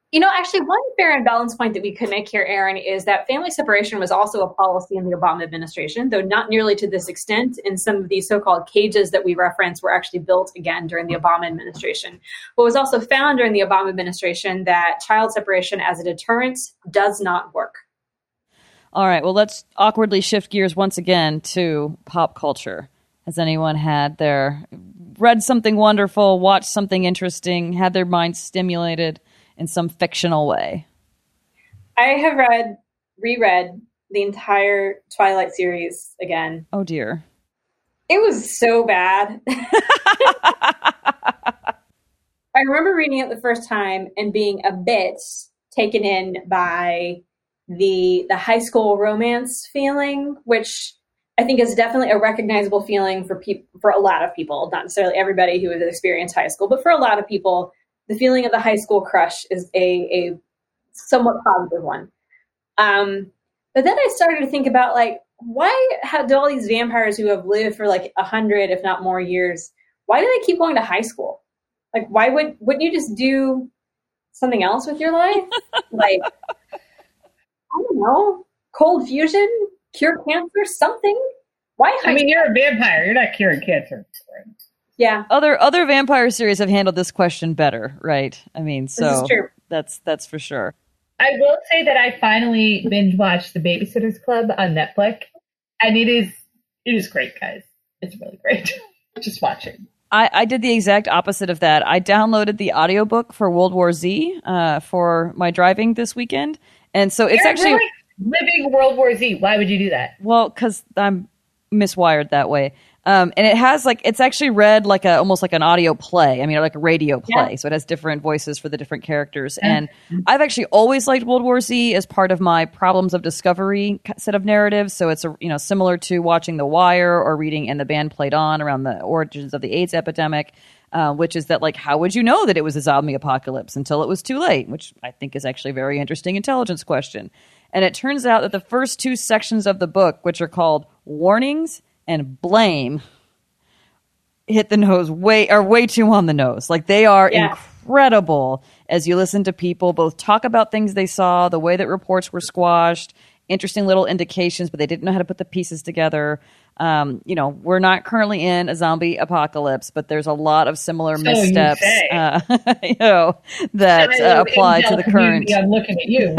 You know, actually, one fair and balanced point that we could make here, Aaron, is that family separation was also a policy in the Obama administration, though not nearly to this extent. And some of these so-called cages that we reference were actually built again during the Obama administration. But it was also found during the Obama administration that child separation as a deterrent does not work. All right, well, let's awkwardly shift gears once again to pop culture. Has anyone had their read something wonderful, watched something interesting, had their mind stimulated in some fictional way? I have read, reread the entire Twilight series again. Oh, dear. It was so bad. I remember reading it the first time and being a bit taken in by the the high school romance feeling, which I think is definitely a recognizable feeling for people, for a lot of people, not necessarily everybody who has experienced high school, but for a lot of people, the feeling of the high school crush is a, a somewhat positive one. Um, but then I started to think about, like, why have, do all these vampires who have lived for like a hundred, if not more years, why do they keep going to high school? Like, why would, wouldn't you just do something else with your life? Like, I don't know, cold fusion, cure cancer, something? Why? I mean, you're a vampire. You're not curing cancer. Yeah. Other other vampire series have handled this question better, right? I mean, so This is true. that's that's for sure. I will say that I finally binge watched The Babysitter's Club on Netflix, and it is it is great, guys. It's really great. Just watch it. I, I did the exact opposite of that. I downloaded the audiobook for World War Z uh, for my driving this weekend, and so it's You're actually really living World War Z. Why would you do that? well because I'm miswired that way. Um, and it has like, it's actually read like a, almost like an audio play. I mean, like a radio play. Yeah. So it has different voices for the different characters. And I've actually always liked World War Z as part of my Problems of Discovery set of narratives. So it's, a, you know, similar to watching The Wire or reading And the Band Played On around the origins of the AIDS epidemic, uh, which is that, like, how would you know that it was a zombie apocalypse until it was too late? Which I think is actually a very interesting intelligence question. And it turns out that the first two sections of the book, which are called Warnings and Blame, hit the nose way are way too on the nose. Like, they are yeah. incredible as you listen to people both talk about things they saw, the way that reports were squashed, interesting little indications, but they didn't know how to put the pieces together. Um, you know, we're not currently in a zombie apocalypse, but there's a lot of similar so missteps, you, uh, you know, that uh, apply to the current. I'm looking at you.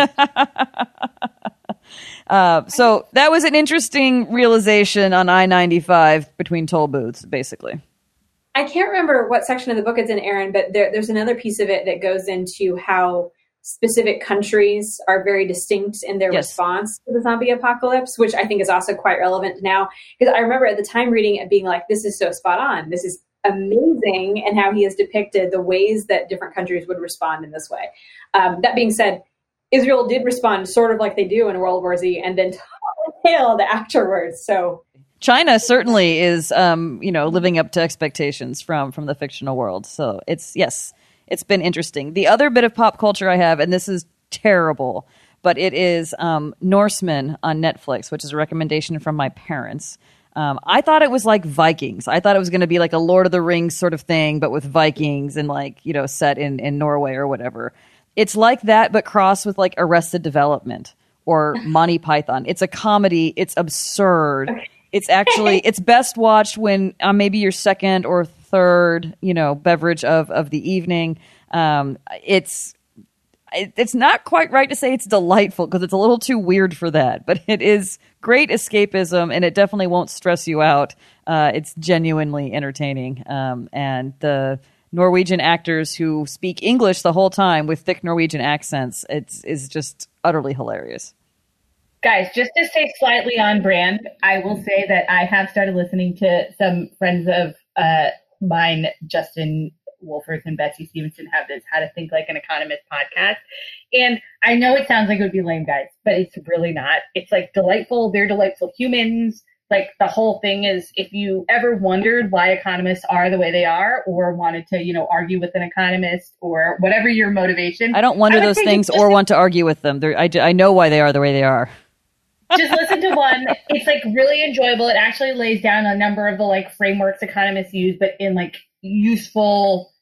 Uh, so that was an interesting realization on I ninety-five between toll booths, basically. I can't remember what section of the book it's in, Aaron, but there, there's another piece of it that goes into how specific countries are very distinct in their yes. response to the zombie apocalypse, which I think is also quite relevant now. Because I remember at the time reading it being like, this is so spot on. This is amazing. And how he has depicted the ways that different countries would respond in this way. Um, that being said, Israel did respond sort of like they do in World War Z and then failed afterwards. So China certainly is, um, you know, living up to expectations from, from the fictional world. So it's, yes, it's been interesting. The other bit of pop culture I have, and this is terrible, but it is um, Norseman on Netflix, which is a recommendation from my parents. Um, I thought it was like Vikings. I thought it was going to be like a Lord of the Rings sort of thing, but with Vikings and, like, you know, set in, in Norway or whatever. It's like that, but crossed with like Arrested Development or Monty Python. It's a comedy. It's absurd. It's actually, it's best watched when uh, maybe your second or third, you know, beverage of, of the evening. Um, it's, it, it's not quite right to say it's delightful because it's a little too weird for that, but it is great escapism and it definitely won't stress you out. Uh, it's genuinely entertaining. Um, and the Norwegian actors who speak English the whole time with thick Norwegian accents, it's is just utterly hilarious. Guys, just to stay slightly on brand, I will say that I have started listening to some friends of uh, mine, Justin Wolfers and Betsy Stevenson, have this How to Think Like an Economist podcast. And I know it sounds like it would be lame, guys, but it's really not. It's like delightful. They're delightful humans. Like, the whole thing is, if you ever wondered why economists are the way they are, or wanted to, you know, argue with an economist, or whatever your motivation. I don't wonder I those things or want to argue with them. I, I know why they are the way they are. Just listen to one. It's like really enjoyable. It actually lays down a number of the like frameworks economists use, but in like useful,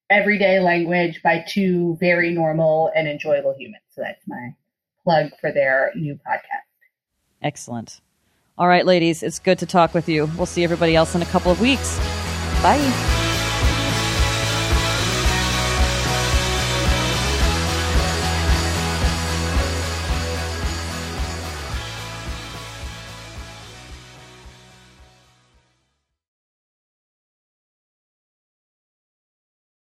everyday language by two very normal and enjoyable humans. So that's my plug for their new podcast. Excellent. All right, ladies, it's good to talk with you. We'll see everybody else in a couple of weeks. Bye.